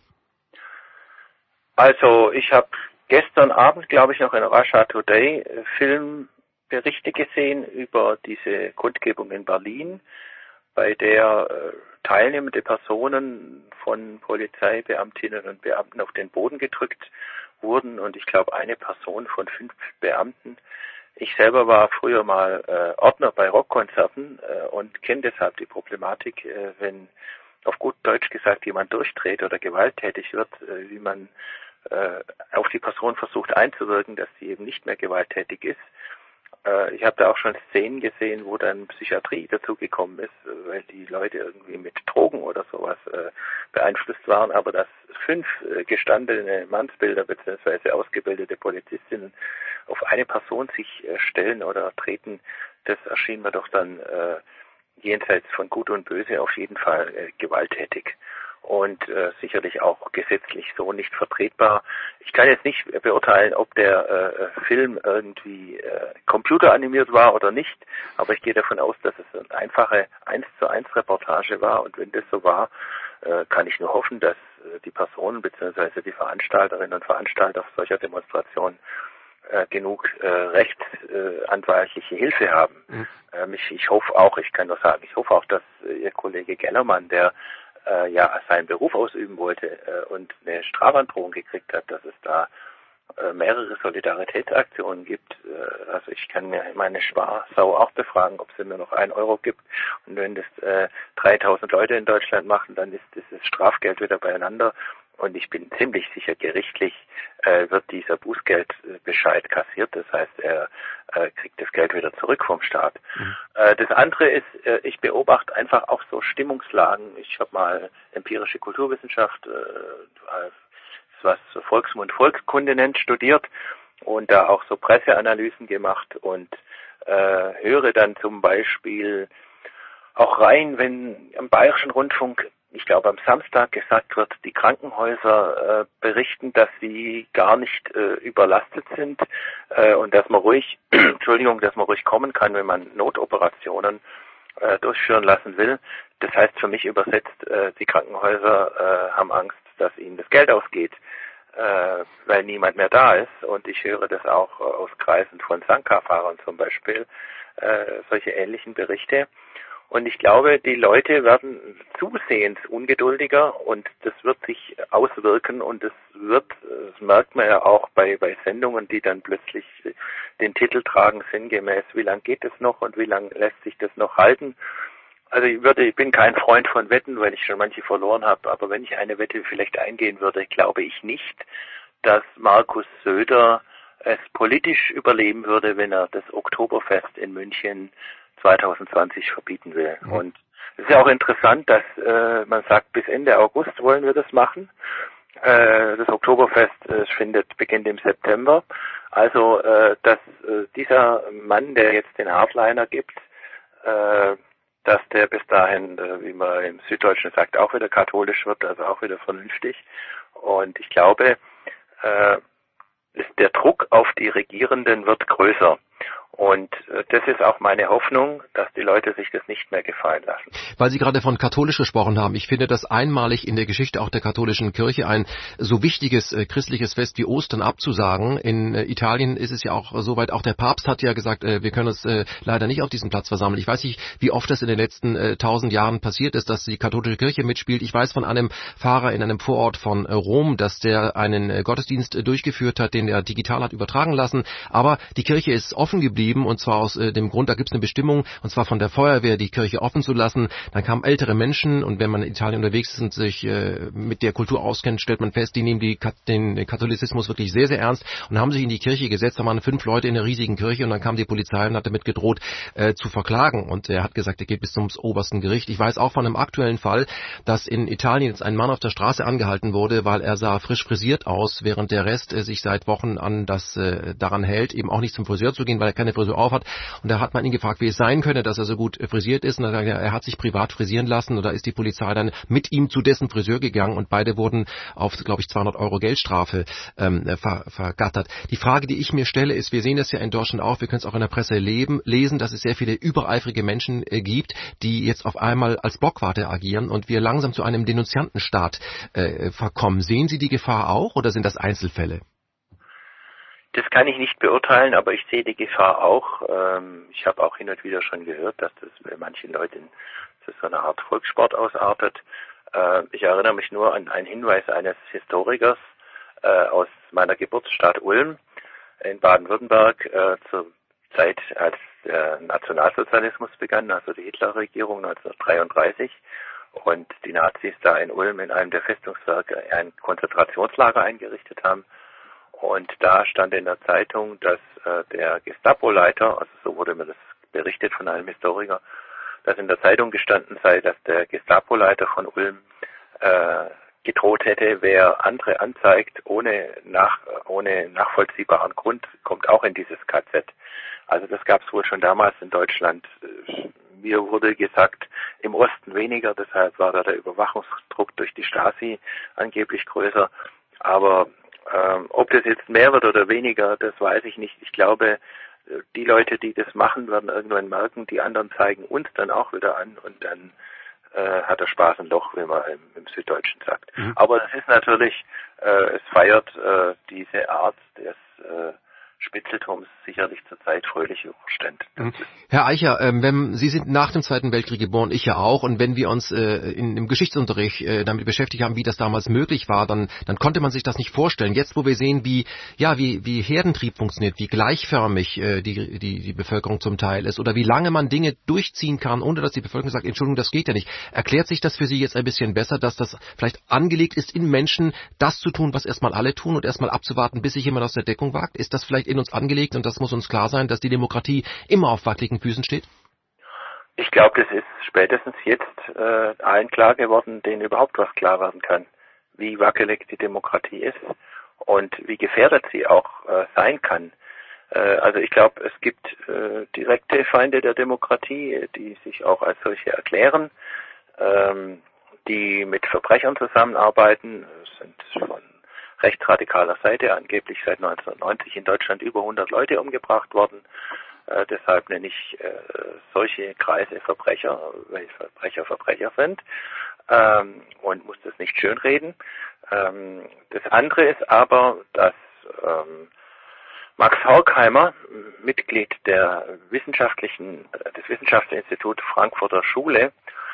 Also ich habe gestern Abend, glaube ich, noch in Russia Today äh, Filmberichte gesehen über diese Kundgebung in Berlin, bei der äh, teilnehmende Personen von Polizeibeamtinnen und Beamten auf den Boden gedrückt wurden und ich glaube eine Person von fünf Beamten. Ich selber war früher mal äh, Ordner bei Rockkonzerten äh, und kenne deshalb die Problematik, äh, wenn auf gut Deutsch gesagt jemand durchdreht oder gewalttätig wird, äh, wie man äh, auf die Person versucht einzuwirken, dass sie eben nicht mehr gewalttätig ist. Ich habe da auch schon Szenen gesehen, wo dann Psychiatrie dazugekommen ist, weil die Leute irgendwie mit Drogen oder sowas äh, beeinflusst waren, aber dass fünf äh, gestandene Mannsbilder bzw. ausgebildete Polizistinnen auf eine Person sich äh, stellen oder treten, das erschien mir doch dann äh, jenseits von Gut und Böse auf jeden Fall äh, gewalttätig. Und äh, sicherlich auch gesetzlich so nicht vertretbar. Ich kann jetzt nicht beurteilen, ob der äh, Film irgendwie äh, computeranimiert war oder nicht, aber ich gehe davon aus, dass es eine einfache eins zu eins Reportage war und wenn das so war, äh, kann ich nur hoffen, dass äh, die Personen bzw. die Veranstalterinnen und Veranstalter solcher Demonstrationen äh, genug äh, rechtsanwaltliche äh, Hilfe haben. Mhm. Ähm, ich, ich hoffe auch, ich kann nur sagen, ich hoffe auch, dass äh, Ihr Kollege Gellermann, der Äh, ja seinen Beruf ausüben wollte äh, und eine Strafandrohung gekriegt hat, dass es da äh, mehrere Solidaritätsaktionen gibt. Äh, also ich kann mir meine Sparsau auch befragen, ob sie mir noch einen Euro gibt. Und wenn das äh, dreitausend Leute in Deutschland machen, dann ist dieses Strafgeld wieder beieinander. und ich bin ziemlich sicher, gerichtlich äh, wird dieser Bußgeldbescheid kassiert. Das heißt, er äh, kriegt das Geld wieder zurück vom Staat. Mhm. Äh, das andere ist, äh, ich beobachte einfach auch so Stimmungslagen. Ich habe mal empirische Kulturwissenschaft, äh, was Volksmund Volkskunde nennt, studiert und da auch so Presseanalysen gemacht und äh, höre dann zum Beispiel auch rein, wenn im Bayerischen Rundfunk, ich glaube am Samstag gesagt wird, die Krankenhäuser äh, berichten, dass sie gar nicht äh, überlastet sind äh, und dass man ruhig, Entschuldigung, dass man ruhig kommen kann, wenn man Notoperationen äh, durchführen lassen will. Das heißt für mich übersetzt, äh, die Krankenhäuser äh, haben Angst, dass ihnen das Geld ausgeht, äh, weil niemand mehr da ist. Und ich höre das auch äh, aus Kreisen von Sanka-Fahrern zum Beispiel, äh, solche ähnlichen Berichte. Und ich glaube, die Leute werden zusehends ungeduldiger und das wird sich auswirken und es wird, das merkt man ja auch bei, bei Sendungen, die dann plötzlich den Titel tragen, sinngemäß, wie lange geht es noch und wie lange lässt sich das noch halten. Also ich würde, ich bin kein Freund von Wetten, weil ich schon manche verloren habe, aber wenn ich eine Wette vielleicht eingehen würde, glaube ich nicht, dass Markus Söder es politisch überleben würde, wenn er das Oktoberfest in München zwanzig zwanzig verbieten will. Mhm. Und es ist ja auch interessant, dass äh, man sagt, bis Ende August wollen wir das machen. Äh, das Oktoberfest äh, findet beginnt im September. Also, äh, dass äh, dieser Mann, der jetzt den Hardliner gibt, äh, dass der bis dahin, äh, wie man im Süddeutschen sagt, auch wieder katholisch wird, also auch wieder vernünftig. Und ich glaube, äh, ist der Druck auf die Regierenden wird größer. Und äh, das ist auch meine Hoffnung, dass die Leute sich das nicht mehr gefallen lassen. Weil Sie gerade von katholisch gesprochen haben, ich finde das einmalig in der Geschichte auch der katholischen Kirche, ein so wichtiges äh, christliches Fest wie Ostern abzusagen. In äh, Italien ist es ja auch soweit, auch der Papst hat ja gesagt, äh, wir können uns äh, leider nicht auf diesem Platz versammeln. Ich weiß nicht, wie oft das in den letzten äh, tausend Jahren passiert ist, dass die katholische Kirche mitspielt. Ich weiß von einem Pfarrer in einem Vorort von äh, Rom, dass der einen äh, Gottesdienst äh, durchgeführt hat, den er digital hat übertragen lassen. Aber die Kirche ist offen geblieben. Und zwar aus äh, dem Grund, da gibt es eine Bestimmung, und zwar von der Feuerwehr, die Kirche offen zu lassen. Dann kamen ältere Menschen und wenn man in Italien unterwegs ist und sich äh, mit der Kultur auskennt, stellt man fest, die nehmen die, den Katholizismus wirklich sehr, sehr ernst und haben sich in die Kirche gesetzt. Da waren fünf Leute in der riesigen Kirche und dann kam die Polizei und hat damit gedroht, äh, zu verklagen. Und er hat gesagt, er geht bis zum obersten Gericht. Ich weiß auch von einem aktuellen Fall, dass in Italien jetzt ein Mann auf der Straße angehalten wurde, weil er sah frisch frisiert aus, während der Rest äh, sich seit Wochen an das äh, daran hält, eben auch nicht zum Friseur zu gehen, weil er keine Frisur auf hat. Und da hat man ihn gefragt, wie es sein könne, dass er so gut frisiert ist. Und er sagt, er hat sich privat frisieren lassen. Und da ist die Polizei dann mit ihm zu dessen Friseur gegangen. Und beide wurden auf, glaube ich, zweihundert Euro Geldstrafe ähm, ver, vergattert. Die Frage, die ich mir stelle, ist, wir sehen das ja in Deutschland auch, wir können es auch in der Presse leben, lesen, dass es sehr viele übereifrige Menschen äh, gibt, die jetzt auf einmal als Blockwarte agieren und wir langsam zu einem Denunziantenstaat äh, verkommen. Sehen Sie die Gefahr auch oder sind das Einzelfälle? Das kann ich nicht beurteilen, aber ich sehe die Gefahr auch. Ich habe auch hin und wieder schon gehört, dass das bei manchen Leuten zu so einer Art Volkssport ausartet. Ich erinnere mich nur an einen Hinweis eines Historikers aus meiner Geburtsstadt Ulm in Baden-Württemberg zur Zeit, als der Nationalsozialismus begann, also die Hitlerregierung neunzehnhundertdreiunddreißig. Und die Nazis da in Ulm in einem der Festungswerke ein Konzentrationslager eingerichtet haben. Und da stand in der Zeitung, dass äh, der Gestapo-Leiter, also so wurde mir das berichtet von einem Historiker, dass in der Zeitung gestanden sei, dass der Gestapo-Leiter von Ulm äh, gedroht hätte, wer andere anzeigt, ohne nach ohne nachvollziehbaren Grund, kommt auch in dieses K Z. Also das gab es wohl schon damals in Deutschland. Mir wurde gesagt, im Osten weniger, deshalb war da der Überwachungsdruck durch die Stasi angeblich größer. Aber Ähm, ob das jetzt mehr wird oder weniger, das weiß ich nicht. Ich glaube, die Leute, die das machen, werden irgendwann merken, die anderen zeigen uns dann auch wieder an und dann äh, hat der Spaß ein Loch, wie man im, im Süddeutschen sagt. Mhm. Aber es ist natürlich, äh, es feiert äh, diese Art des, äh, Spitzeltums sicherlich zurzeit fröhliche Umstände. Herr Eicher, ähm, wenn, Sie sind nach dem Zweiten Weltkrieg geboren, ich ja auch, und wenn wir uns äh, in, im Geschichtsunterricht äh, damit beschäftigt haben, wie das damals möglich war, dann, dann konnte man sich das nicht vorstellen. Jetzt, wo wir sehen, wie, ja, wie, wie Herdentrieb funktioniert, wie gleichförmig äh, die, die, die Bevölkerung zum Teil ist oder wie lange man Dinge durchziehen kann, ohne dass die Bevölkerung sagt, Entschuldigung, das geht ja nicht. Erklärt sich das für Sie jetzt ein bisschen besser, dass das vielleicht angelegt ist in Menschen, das zu tun, was erstmal alle tun und erstmal abzuwarten, bis sich jemand aus der Deckung wagt? Ist das vielleicht in uns angelegt und das muss uns klar sein, dass die Demokratie immer auf wackeligen Füßen steht? Ich glaube, das ist spätestens jetzt äh, allen klar geworden, denen überhaupt was klar werden kann, wie wackelig die Demokratie ist und wie gefährdet sie auch äh, sein kann. Äh, also ich glaube, es gibt äh, direkte Feinde der Demokratie, die sich auch als solche erklären, ähm, die mit Verbrechern zusammenarbeiten, sind von rechtsradikaler Seite angeblich seit neunzehnhundertneunzig in Deutschland über hundert Leute umgebracht worden. Äh, deshalb nenne ich äh, solche Kreise Verbrecher, weil Verbrecher Verbrecher sind, ähm, und muss das nicht schönreden. Ähm, das andere ist aber, dass ähm, Max Horkheimer, Mitglied der wissenschaftlichen, des Wissenschaftsinstituts Frankfurter Schule,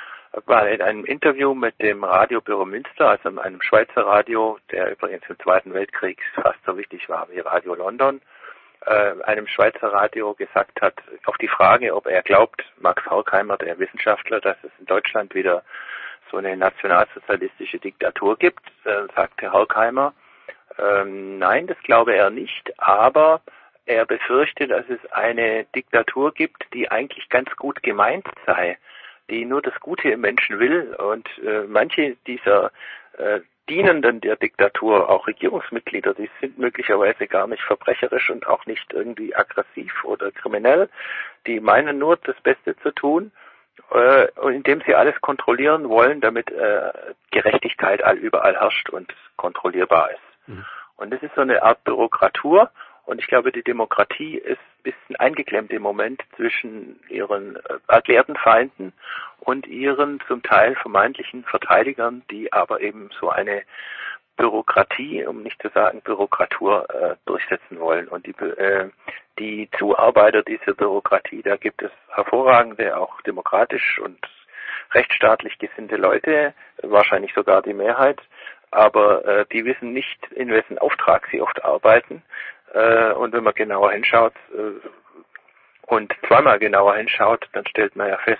war in einem Interview mit dem Radiobüro Münster, also einem Schweizer Radio, der übrigens im Zweiten Weltkrieg fast so wichtig war wie Radio London, äh, einem Schweizer Radio gesagt hat, auf die Frage, ob er glaubt, Max Horkheimer, der Wissenschaftler, dass es in Deutschland wieder so eine nationalsozialistische Diktatur gibt, äh, sagte Horkheimer, äh, nein, das glaube er nicht, aber er befürchtet, dass es eine Diktatur gibt, die eigentlich ganz gut gemeint sei, die nur das Gute im Menschen will, und äh, manche dieser äh, Dienenden der Diktatur, auch Regierungsmitglieder, die sind möglicherweise gar nicht verbrecherisch und auch nicht irgendwie aggressiv oder kriminell, die meinen nur das Beste zu tun, äh, indem sie alles kontrollieren wollen, damit äh, Gerechtigkeit all überall herrscht und kontrollierbar ist. Mhm. Und das ist so eine Art Bürokratur. Und ich glaube, die Demokratie ist ein bisschen eingeklemmt im Moment zwischen ihren äh, erklärten Feinden und ihren zum Teil vermeintlichen Verteidigern, die aber eben so eine Bürokratie, um nicht zu sagen Bürokratur, äh, durchsetzen wollen. Und die, äh, die Zuarbeiter dieser Bürokratie, da gibt es hervorragende, auch demokratisch und rechtsstaatlich gesinnte Leute, wahrscheinlich sogar die Mehrheit, aber äh, die wissen nicht, in wessen Auftrag sie oft arbeiten. Äh, und wenn man genauer hinschaut äh, und zweimal genauer hinschaut, dann stellt man ja fest,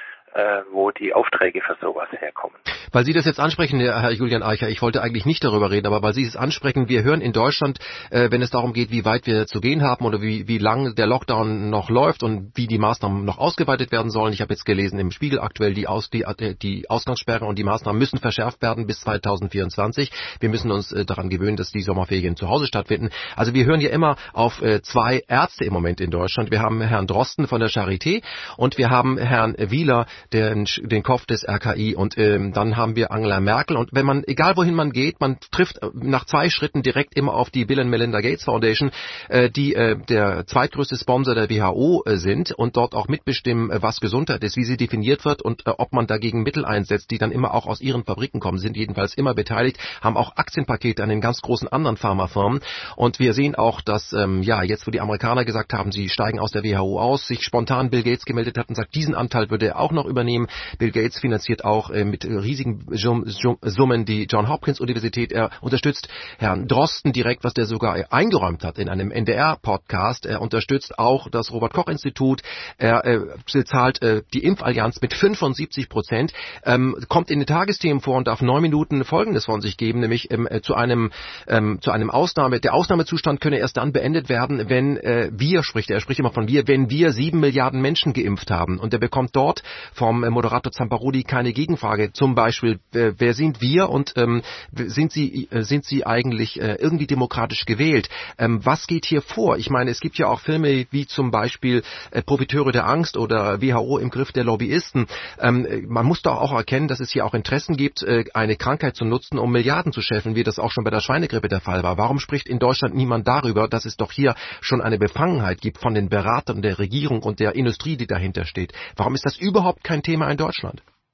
äh, wo die Aufträge für sowas herkommen. Weil Sie das jetzt ansprechen, Herr Julian Eicher, ich wollte eigentlich nicht darüber reden, aber weil Sie es ansprechen, wir hören in Deutschland, äh, wenn es darum geht, wie weit wir zu gehen haben oder wie, wie lang der Lockdown noch läuft und wie die Maßnahmen noch ausgeweitet werden sollen. Ich habe jetzt gelesen im Spiegel aktuell, die, Aus, die, die Ausgangssperren und die Maßnahmen müssen verschärft werden bis zweitausendvierundzwanzig. Wir müssen uns äh, daran gewöhnen, dass die Sommerferien zu Hause stattfinden. Also wir hören ja immer auf äh, zwei Ärzte im Moment in Deutschland. Wir haben Herrn Drosten von der Charité und wir haben Herrn Wieler, den, den Kopf des R K I, und ähm, dann haben wir Angela Merkel, und wenn man, egal wohin man geht, man trifft nach zwei Schritten direkt immer auf die Bill and Melinda Gates Foundation, äh, die äh, der zweitgrößte Sponsor der W H O äh, sind und dort auch mitbestimmen, äh, was Gesundheit ist, wie sie definiert wird und äh, ob man dagegen Mittel einsetzt, die dann immer auch aus ihren Fabriken kommen, sind jedenfalls immer beteiligt, haben auch Aktienpakete an den ganz großen anderen Pharmafirmen, und wir sehen auch, dass ähm, ja jetzt, wo die Amerikaner gesagt haben, sie steigen aus der W H O aus, sich spontan Bill Gates gemeldet hat und sagt, diesen Anteil würde er auch noch übernehmen. Bill Gates finanziert auch äh, mit riesigen Summen die John Hopkins Universität. Er unterstützt Herrn Drosten direkt, was der sogar eingeräumt hat in einem N D R-Podcast. Er unterstützt auch das Robert-Koch-Institut. Er äh, bezahlt äh, die Impfallianz mit fünfundsiebzig Prozent, ähm, kommt in den Tagesthemen vor und darf neun Minuten Folgendes von sich geben, nämlich ähm, zu einem ähm, zu einem Ausnahme. Der Ausnahmezustand könne erst dann beendet werden, wenn äh, wir, spricht er, er spricht immer von wir, wenn wir sieben Milliarden Menschen geimpft haben. Und er bekommt dort vom äh, Moderator Zamparodi keine Gegenfrage. Zum Beispiel, äh, wer sind wir und ähm, sind Sie äh, sind Sie eigentlich äh, irgendwie demokratisch gewählt? Ähm, was geht hier vor? Ich meine, es gibt ja auch Filme wie zum Beispiel äh, Profiteure der Angst oder W H O im Griff der Lobbyisten. Ähm, man muss doch auch erkennen, dass es hier auch Interessen gibt, äh, eine Krankheit zu nutzen, um Milliarden zu scheffeln, wie das auch schon bei der Schweinegrippe der Fall war. Warum spricht in Deutschland niemand darüber, dass es doch hier schon eine Befangenheit gibt von den Beratern der Regierung und der Industrie, die dahinter steht? Warum ist das überhaupt kein Thema in Deutschland?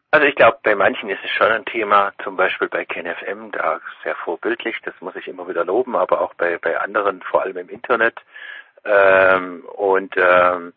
Also ich glaube, bei manchen ist es schon ein Thema, zum Beispiel bei KenFM, da sehr vorbildlich, das muss ich immer wieder loben, aber auch bei, bei anderen, vor allem im Internet. Ähm, und ähm,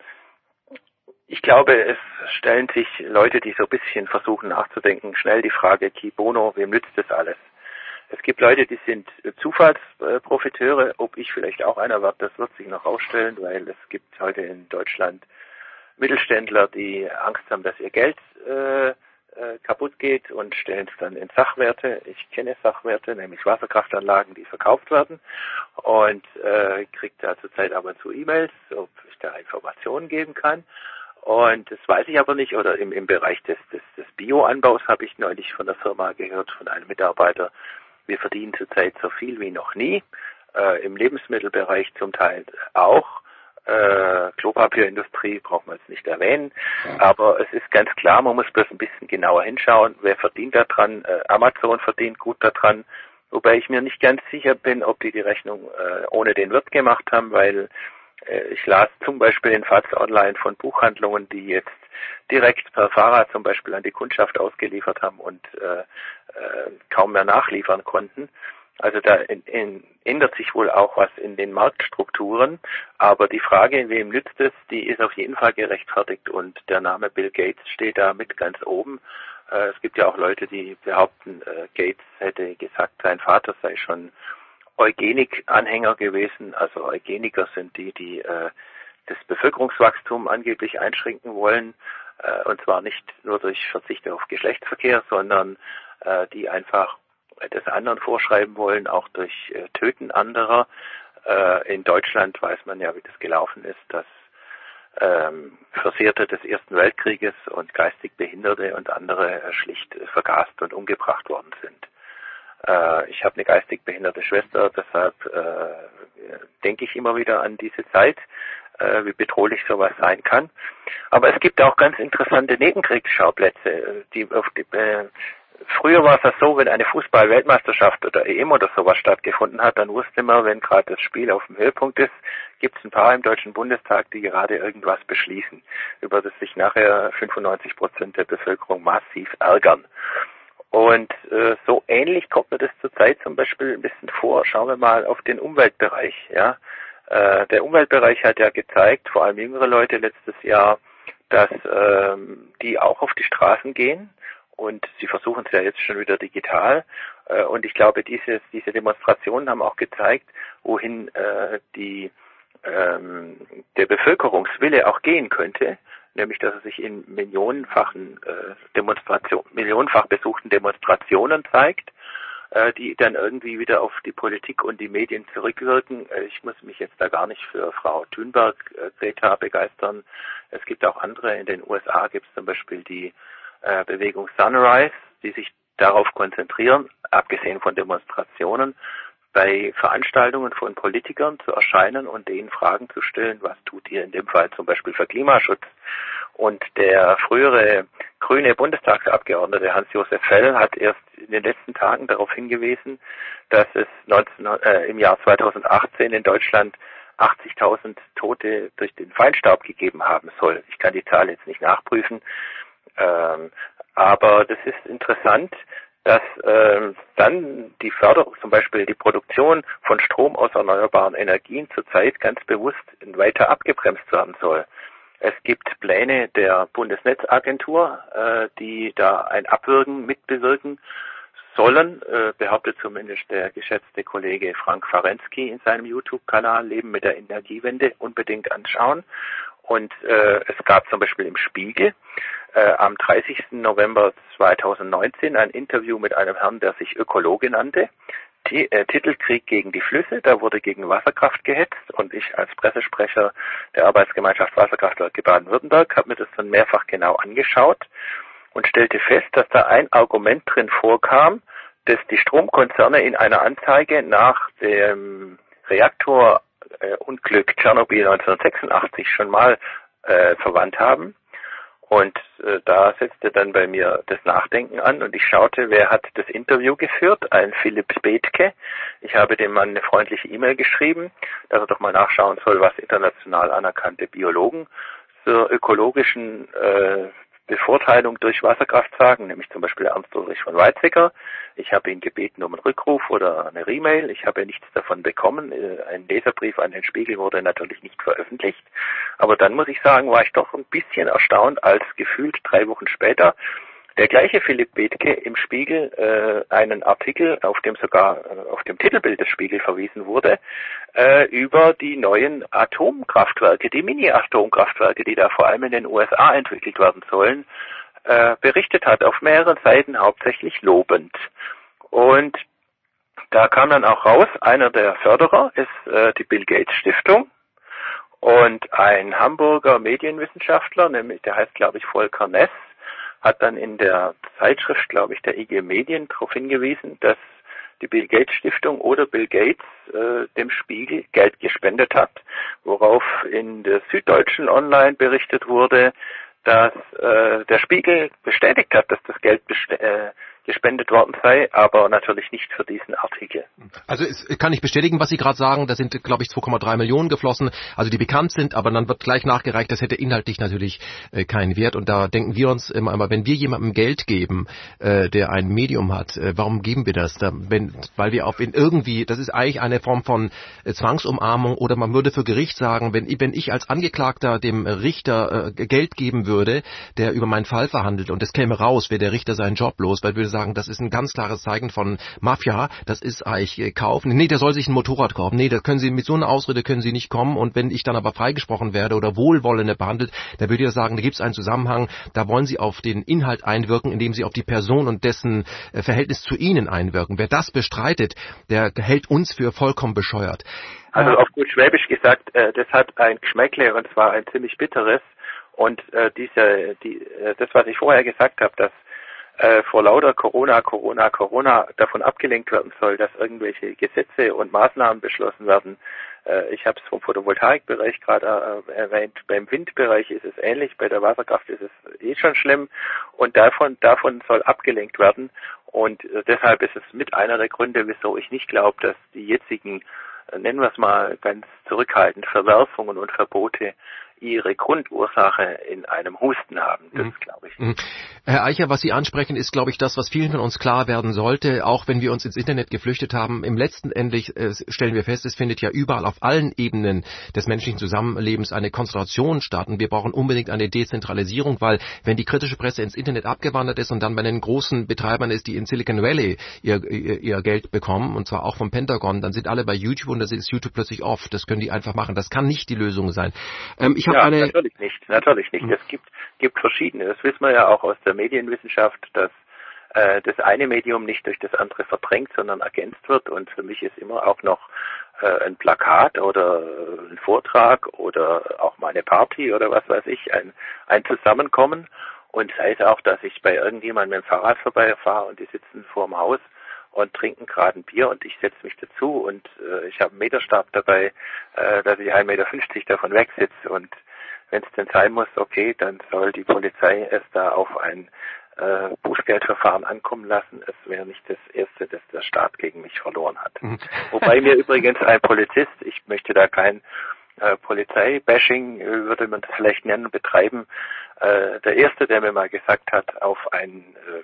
ich glaube, es stellen sich Leute, die so ein bisschen versuchen nachzudenken, schnell die Frage, Qui bono, wem nützt das alles? Es gibt Leute, die sind Zufallsprofiteure, ob ich vielleicht auch einer werde, das wird sich noch rausstellen, weil es gibt heute in Deutschland Mittelständler, die Angst haben, dass ihr Geld äh, äh, kaputt geht und stellen es dann in Sachwerte. Ich kenne Sachwerte, nämlich Wasserkraftanlagen, die verkauft werden und äh, kriege da zurzeit aber zu E-Mails, ob ich da Informationen geben kann. Und das weiß ich aber nicht, oder im, im Bereich des, des, des Bioanbaus habe ich neulich von der Firma gehört, von einem Mitarbeiter, wir verdienen zurzeit so viel wie noch nie, äh, im Lebensmittelbereich zum Teil auch, äh, Klopapierindustrie braucht man jetzt nicht erwähnen, aber es ist ganz klar, man muss bloß ein bisschen genauer hinschauen, wer verdient da dran, äh, Amazon verdient gut daran, wobei ich mir nicht ganz sicher bin, ob die die Rechnung äh, ohne den Wirt gemacht haben, weil ich las zum Beispiel in F A Z Online von Buchhandlungen, die jetzt direkt per Fahrrad zum Beispiel an die Kundschaft ausgeliefert haben und äh, äh, kaum mehr nachliefern konnten. Also da in, in, ändert sich wohl auch was in den Marktstrukturen, aber die Frage, wem nützt es, die ist auf jeden Fall gerechtfertigt und der Name Bill Gates steht da mit ganz oben. Äh, es gibt ja auch Leute, die behaupten, äh, Gates hätte gesagt, sein Vater sei schon Eugenik-Anhänger gewesen. Also Eugeniker sind die, die äh, das Bevölkerungswachstum angeblich einschränken wollen, äh, und zwar nicht nur durch Verzicht auf Geschlechtsverkehr, sondern äh, die einfach des anderen vorschreiben wollen, auch durch äh, Töten anderer. Äh, in Deutschland weiß man ja, wie das gelaufen ist, dass ähm, Versehrte des Ersten Weltkrieges und geistig Behinderte und andere äh, schlicht äh, vergast und umgebracht worden sind. Ich habe eine geistig behinderte Schwester, deshalb äh, denke ich immer wieder an diese Zeit, äh, wie bedrohlich sowas sein kann. Aber es gibt auch ganz interessante Nebenkriegsschauplätze. Die, auf die, äh, früher war es ja so, wenn eine Fußball-Weltmeisterschaft oder E M oder sowas stattgefunden hat, dann wusste man, wenn gerade das Spiel auf dem Höhepunkt ist, gibt es ein paar im Deutschen Bundestag, die gerade irgendwas beschließen, über das sich nachher fünfundneunzig Prozent der Bevölkerung massiv ärgern. Und äh, so ähnlich kommt mir das zurzeit zum Beispiel ein bisschen vor. Schauen wir mal auf den Umweltbereich. Ja, äh, der Umweltbereich hat ja gezeigt, vor allem jüngere Leute letztes Jahr, dass ähm, die auch auf die Straßen gehen und sie versuchen es ja jetzt schon wieder digital. Äh, und ich glaube, dieses, diese Demonstrationen haben auch gezeigt, wohin äh, die ähm, der Bevölkerungswille auch gehen könnte. Nämlich, dass er sich in millionenfachen äh, Demonstrationen, millionenfach besuchten Demonstrationen zeigt, äh, die dann irgendwie wieder auf die Politik und die Medien zurückwirken. Äh, ich muss mich jetzt da gar nicht für Frau Thunberg, äh, Greta begeistern. Es gibt auch andere. In den U S A gibt es zum Beispiel die äh, Bewegung Sunrise, die sich darauf konzentrieren, abgesehen von Demonstrationen, bei Veranstaltungen von Politikern zu erscheinen und denen Fragen zu stellen, was tut ihr in dem Fall zum Beispiel für Klimaschutz? Und der frühere grüne Bundestagsabgeordnete Hans-Josef Fell hat erst in den letzten Tagen darauf hingewiesen, dass es neunzehn, äh, im Jahr zweitausendachtzehn in Deutschland achtzigtausend Tote durch den Feinstaub gegeben haben soll. Ich kann die Zahl jetzt nicht nachprüfen, ähm, aber das ist interessant, dass äh, dann die Förderung, zum Beispiel die Produktion von Strom aus erneuerbaren Energien zurzeit ganz bewusst weiter abgebremst werden soll. Es gibt Pläne der Bundesnetzagentur, äh, die da ein Abwürgen mitbewirken sollen, äh, behauptet zumindest der geschätzte Kollege Frank Farensky in seinem YouTube-Kanal Leben mit der Energiewende, unbedingt anschauen. Und äh, es gab zum Beispiel im Spiegel äh, am dreißigsten November zweitausendneunzehn ein Interview mit einem Herrn, der sich Ökologe nannte. T- äh, Titel Krieg gegen die Flüsse, da wurde gegen Wasserkraft gehetzt und ich als Pressesprecher der Arbeitsgemeinschaft Wasserkraftwerke Baden-Württemberg habe mir das dann mehrfach genau angeschaut und stellte fest, dass da ein Argument drin vorkam, das die Stromkonzerne in einer Anzeige nach dem Reaktor Äh, Unglück Tschernobyl neunzehnhundertsechsundachtzig schon mal äh, verwandt haben. Und äh, da setzte dann bei mir das Nachdenken an und ich schaute, wer hat das Interview geführt, ein Philipp Bethke. Ich habe dem Mann eine freundliche E-Mail geschrieben, dass er doch mal nachschauen soll, was international anerkannte Biologen zur ökologischen äh, Bevorteilung durch Wasserkraft sagen, nämlich zum Beispiel Ernst Ulrich von Weizsäcker. Ich habe ihn gebeten um einen Rückruf oder eine E-Mail. Ich habe nichts davon bekommen. Ein Leserbrief an den Spiegel wurde natürlich nicht veröffentlicht. Aber dann muss ich sagen, war ich doch ein bisschen erstaunt, als gefühlt drei Wochen später der gleiche Philipp Bethke im Spiegel äh, einen Artikel, auf dem sogar äh, auf dem Titelbild des Spiegel verwiesen wurde, äh, über die neuen Atomkraftwerke, die Mini-Atomkraftwerke, die da vor allem in den U S A entwickelt werden sollen, äh, berichtet hat, auf mehreren Seiten hauptsächlich lobend. Und da kam dann auch raus, einer der Förderer ist äh, die Bill Gates Stiftung und ein Hamburger Medienwissenschaftler, nämlich der heißt, glaube ich, Volker Ness, hat dann in der Zeitschrift, glaube ich, der I G Medien darauf hingewiesen, dass die Bill Gates Stiftung oder Bill Gates äh, dem Spiegel Geld gespendet hat, worauf in der Süddeutschen Online berichtet wurde, dass äh, der Spiegel bestätigt hat, dass das Geld best- äh, gespendet worden sei, aber natürlich nicht für diesen Artikel. Also es kann ich bestätigen, was Sie gerade sagen. Da sind, glaube ich, zwei Komma drei Millionen geflossen, also die bekannt sind, aber dann wird gleich nachgereicht, das hätte inhaltlich natürlich äh, keinen Wert. Und da denken wir uns immer, immer wenn wir jemandem Geld geben, äh, der ein Medium hat, äh, warum geben wir das? Da, wenn, weil wir auf ihn irgendwie, das ist eigentlich eine Form von äh, Zwangsumarmung, oder man würde für Gericht sagen, wenn, wenn ich als Angeklagter dem Richter äh, Geld geben würde, der über meinen Fall verhandelt, und es käme raus, wäre der Richter seinen Job los, weil wir sagen, das ist ein ganz klares Zeichen von Mafia, das ist eigentlich äh, kaufen. Nee, der soll sich ein Motorrad kaufen. Nee, da können Sie mit so einer Ausrede können Sie nicht kommen. Und wenn ich dann aber freigesprochen werde oder wohlwollender behandelt, dann würde ich sagen, da gibt es einen Zusammenhang, da wollen Sie auf den Inhalt einwirken, indem Sie auf die Person und dessen äh, Verhältnis zu Ihnen einwirken. Wer das bestreitet, der hält uns für vollkommen bescheuert. Also auf gut Schwäbisch gesagt, äh, das hat ein Geschmäckle, und zwar ein ziemlich bitteres. Und äh, diese, die, äh, das, was ich vorher gesagt habe, dass Äh, vor lauter Corona, Corona, Corona davon abgelenkt werden soll, dass irgendwelche Gesetze und Maßnahmen beschlossen werden. Äh, ich habe es vom Photovoltaikbereich gerade äh, erwähnt. Beim Windbereich ist es ähnlich, bei der Wasserkraft ist es eh schon schlimm. Und davon, davon soll abgelenkt werden. Und äh, deshalb ist es mit einer der Gründe, wieso ich nicht glaube, dass die jetzigen, äh, nennen wir es mal ganz zurückhaltend, Verwerfungen und Verbote ihre Grundursache in einem Husten haben. Das mhm. glaube ich. Mhm. Herr Eicher, was Sie ansprechen, ist, glaube ich, das, was vielen von uns klar werden sollte, auch wenn wir uns ins Internet geflüchtet haben. Im letzten Endlich äh, stellen wir fest, es findet ja überall auf allen Ebenen des menschlichen Zusammenlebens eine Konzentration statt. Und wir brauchen unbedingt eine Dezentralisierung, weil wenn die kritische Presse ins Internet abgewandert ist und dann bei den großen Betreibern ist, die in Silicon Valley ihr, ihr, ihr Geld bekommen, und zwar auch vom Pentagon, dann sind alle bei YouTube und dann ist YouTube plötzlich off. Das können die einfach machen. Das kann nicht die Lösung sein. Ähm, ich Ja, eine natürlich nicht, natürlich nicht. Es gibt, gibt verschiedene. Das wissen wir ja auch aus der Medienwissenschaft, dass äh, das eine Medium nicht durch das andere verdrängt, sondern ergänzt wird. Und für mich ist immer auch noch äh, ein Plakat oder ein Vortrag oder auch mal eine Party oder was weiß ich, ein, ein Zusammenkommen. Und sei es auch, dass ich bei irgendjemandem mit dem Fahrrad vorbeifahre und die sitzen vor dem Haus und trinken gerade ein Bier und ich setze mich dazu und äh, ich habe einen Meterstab dabei, äh, dass ich ein Meter fünfzig davon weg sitze, und wenn es denn sein muss, okay, dann soll die Polizei es da auf ein äh, Bußgeldverfahren ankommen lassen. Es wäre nicht das Erste, das der Staat gegen mich verloren hat. Mhm. Wobei mir übrigens ein Polizist, ich möchte da kein äh, Polizeibashing, äh, würde man das vielleicht nennen, betreiben, äh, der Erste, der mir mal gesagt hat, auf ein äh,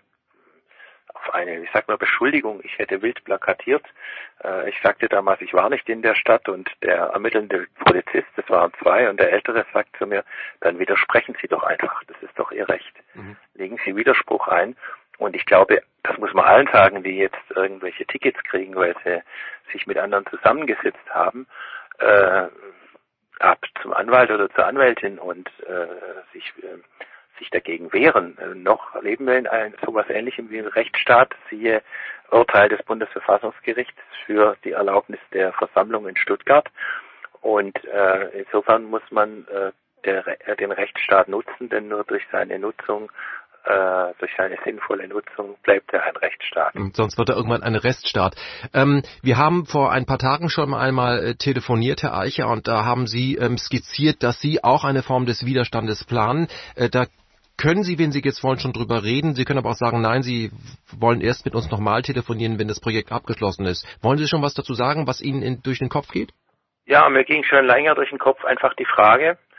auf eine, ich sag mal, Beschuldigung, ich hätte wild plakatiert. Äh, ich sagte damals, ich war nicht in der Stadt, und der ermittelnde Polizist, das waren zwei, und der Ältere sagt zu mir, dann widersprechen Sie doch einfach, das ist doch Ihr Recht. Mhm. Legen Sie Widerspruch ein. Und ich glaube, das muss man allen sagen, die jetzt irgendwelche Tickets kriegen, weil sie sich mit anderen zusammengesetzt haben, äh, ab zum Anwalt oder zur Anwältin und äh, sich äh, sich dagegen wehren. Noch leben wir in einem sowas Ähnlichem wie im Rechtsstaat, siehe Urteil des Bundesverfassungsgerichts für die Erlaubnis der Versammlung in Stuttgart. Und äh, insofern muss man äh, der, äh, den Rechtsstaat nutzen, denn nur durch seine Nutzung, äh, durch seine sinnvolle Nutzung bleibt er ein Rechtsstaat. Und sonst wird er irgendwann ein Reststaat. Ähm, wir haben vor ein paar Tagen schon einmal äh, telefoniert, Herr Eicher, und da haben Sie ähm, skizziert, dass Sie auch eine Form des Widerstandes planen. Äh, da können Sie, wenn Sie jetzt wollen, schon drüber reden. Sie können aber auch sagen, nein, Sie wollen erst mit uns nochmal telefonieren, wenn das Projekt abgeschlossen ist. Wollen Sie schon was dazu sagen, was Ihnen in, durch den Kopf geht? Ja, mir ging schon länger durch den Kopf einfach die Frage,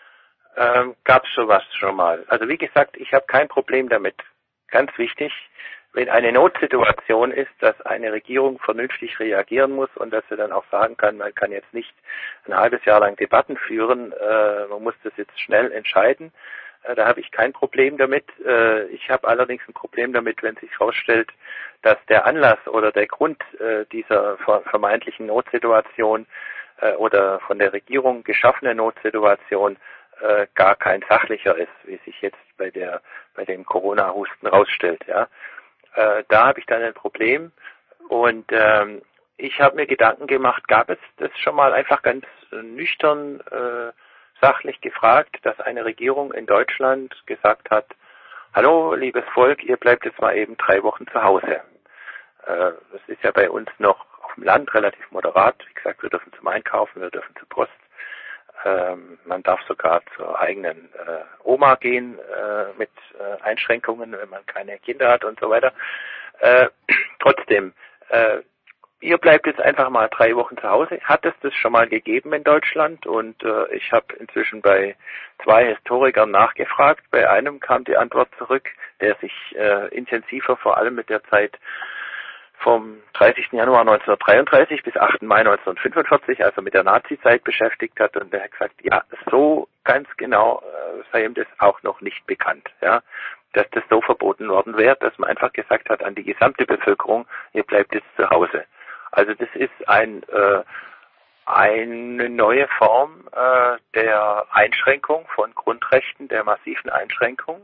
ähm, gab es sowas schon mal. Also wie gesagt, ich habe kein Problem damit. Ganz wichtig, wenn eine Notsituation ist, dass eine Regierung vernünftig reagieren muss und dass sie dann auch sagen kann, man kann jetzt nicht ein halbes Jahr lang Debatten führen, äh, man muss das jetzt schnell entscheiden. Äh, da habe ich kein Problem damit. Äh, ich habe allerdings ein Problem damit, wenn sich herausstellt, dass der Anlass oder der Grund äh, dieser vermeintlichen Notsituation äh, oder von der Regierung geschaffene Notsituation äh, gar kein sachlicher ist, wie sich jetzt bei der bei dem Corona-Husten rausstellt. Ja. Äh, da habe ich dann ein Problem und ähm, ich habe mir Gedanken gemacht, gab es das schon mal einfach ganz nüchtern, äh, sachlich gefragt, dass eine Regierung in Deutschland gesagt hat, hallo, liebes Volk, ihr bleibt jetzt mal eben drei Wochen zu Hause. Äh, das ist ja bei uns noch auf dem Land relativ moderat. Wie gesagt, wir dürfen zum Einkaufen, wir dürfen zur Post. Ähm, man darf sogar zur eigenen äh, Oma gehen äh, mit äh, Einschränkungen, wenn man keine Kinder hat und so weiter. Äh, trotzdem, äh, ihr bleibt jetzt einfach mal drei Wochen zu Hause. Hat es das schon mal gegeben in Deutschland? Und äh, ich habe inzwischen bei zwei Historikern nachgefragt. Bei einem kam die Antwort zurück, der sich äh, intensiver vor allem mit der Zeit vom dreißigsten Januar neunzehnhundertdreiunddreißig bis achten Mai neunzehnhundertfünfundvierzig, also mit der Nazi-Zeit beschäftigt hat, und der hat gesagt, ja, so ganz genau äh, sei ihm das auch noch nicht bekannt, ja, dass das so verboten worden wäre, dass man einfach gesagt hat an die gesamte Bevölkerung, ihr bleibt jetzt zu Hause. Also das ist ein äh, eine neue Form äh, der Einschränkung von Grundrechten, der massiven Einschränkung.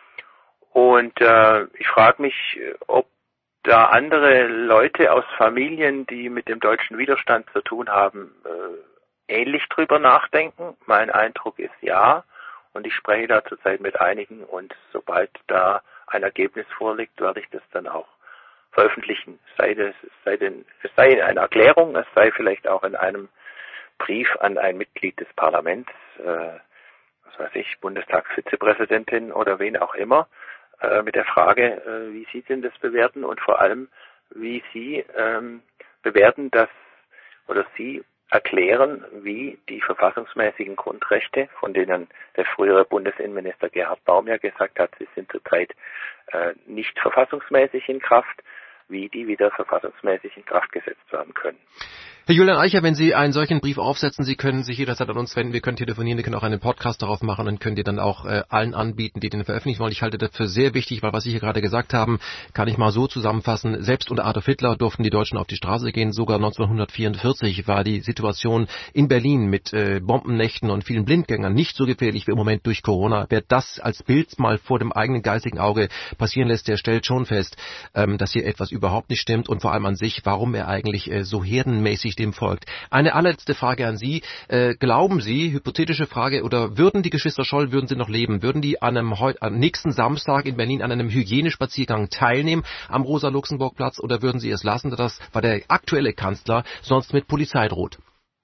Und äh, ich frage mich, ob da andere Leute aus Familien, die mit dem deutschen Widerstand zu tun haben, äh, ähnlich drüber nachdenken. Mein Eindruck ist ja, und ich spreche da zurzeit mit einigen, und sobald da ein Ergebnis vorliegt, werde ich das dann auch veröffentlichen. Sei das, sei denn, es sei in einer Erklärung, es sei vielleicht auch in einem Brief an ein Mitglied des Parlaments, äh, was weiß ich, Bundestagsvizepräsidentin oder wen auch immer, mit der Frage, wie Sie denn das bewerten und vor allem, wie Sie ähm, bewerten, dass oder Sie erklären, wie die verfassungsmäßigen Grundrechte, von denen der frühere Bundesinnenminister Gerhard Baum ja gesagt hat, sie sind zurzeit äh, nicht verfassungsmäßig in Kraft, wie die wieder verfassungsmäßig in Kraft gesetzt werden können. Herr Julian Eicher, wenn Sie einen solchen Brief aufsetzen, Sie können sich jederzeit an uns wenden, wir können telefonieren, wir können auch einen Podcast darauf machen und können die dann auch äh, allen anbieten, die den veröffentlichen wollen. Ich halte das für sehr wichtig, weil was Sie hier gerade gesagt haben, kann ich mal so zusammenfassen. Selbst unter Adolf Hitler durften die Deutschen auf die Straße gehen. Sogar neunzehnhundertvierundvierzig war die Situation in Berlin mit äh, Bombennächten und vielen Blindgängern nicht so gefährlich wie im Moment durch Corona. Wer das als Bild mal vor dem eigenen geistigen Auge passieren lässt, der stellt schon fest, ähm, dass hier etwas überhaupt nicht stimmt und vor allem an sich, warum er eigentlich äh, so herdenmäßig dem folgt. Eine allerletzte Frage an Sie. Äh, glauben Sie, hypothetische Frage, oder würden die Geschwister Scholl, würden sie noch leben, würden die an einem heut, am nächsten Samstag in Berlin an einem Hygienespaziergang teilnehmen am Rosa-Luxemburg-Platz, oder würden Sie es lassen, dass weil der aktuelle Kanzler sonst mit Polizei droht?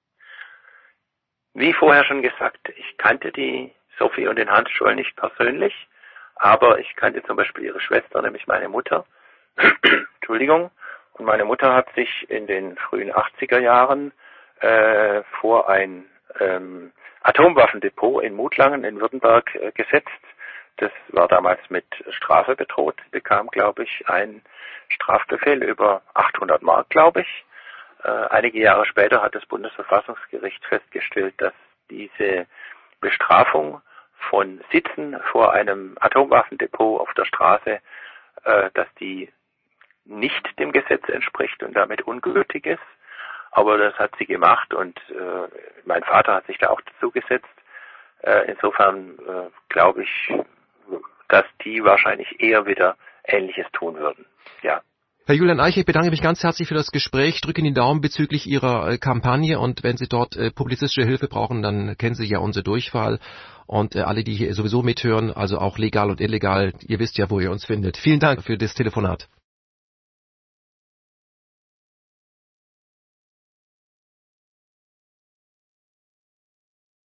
Wie vorher schon gesagt, ich kannte die Sophie und den Hans Scholl nicht persönlich, aber ich kannte zum Beispiel ihre Schwester, nämlich meine Mutter. Entschuldigung. Und meine Mutter hat sich in den frühen achtziger Jahren äh, vor ein ähm, Atomwaffendepot in Mutlangen in Württemberg äh, gesetzt. Das war damals mit Strafe bedroht. Sie bekam, glaube ich, einen Strafbefehl über achthundert Mark, glaube ich. Äh, einige Jahre später hat das Bundesverfassungsgericht festgestellt, dass diese Bestrafung von Sitzen vor einem Atomwaffendepot auf der Straße, äh, dass die nicht dem Gesetz entspricht und damit ungültig ist. Aber das hat sie gemacht und äh, mein Vater hat sich da auch dazu gesetzt. Äh, insofern äh, glaube ich, dass die wahrscheinlich eher wieder Ähnliches tun würden. Ja. Herr Julian Eicher, ich bedanke mich ganz herzlich für das Gespräch, drücke Ihnen die Daumen bezüglich Ihrer äh, Kampagne, und wenn Sie dort äh, publizistische Hilfe brauchen, dann kennen Sie ja unsere Durchwahl, und äh, alle, die hier sowieso mithören, also auch legal und illegal, ihr wisst ja, wo ihr uns findet. Vielen Dank für das Telefonat.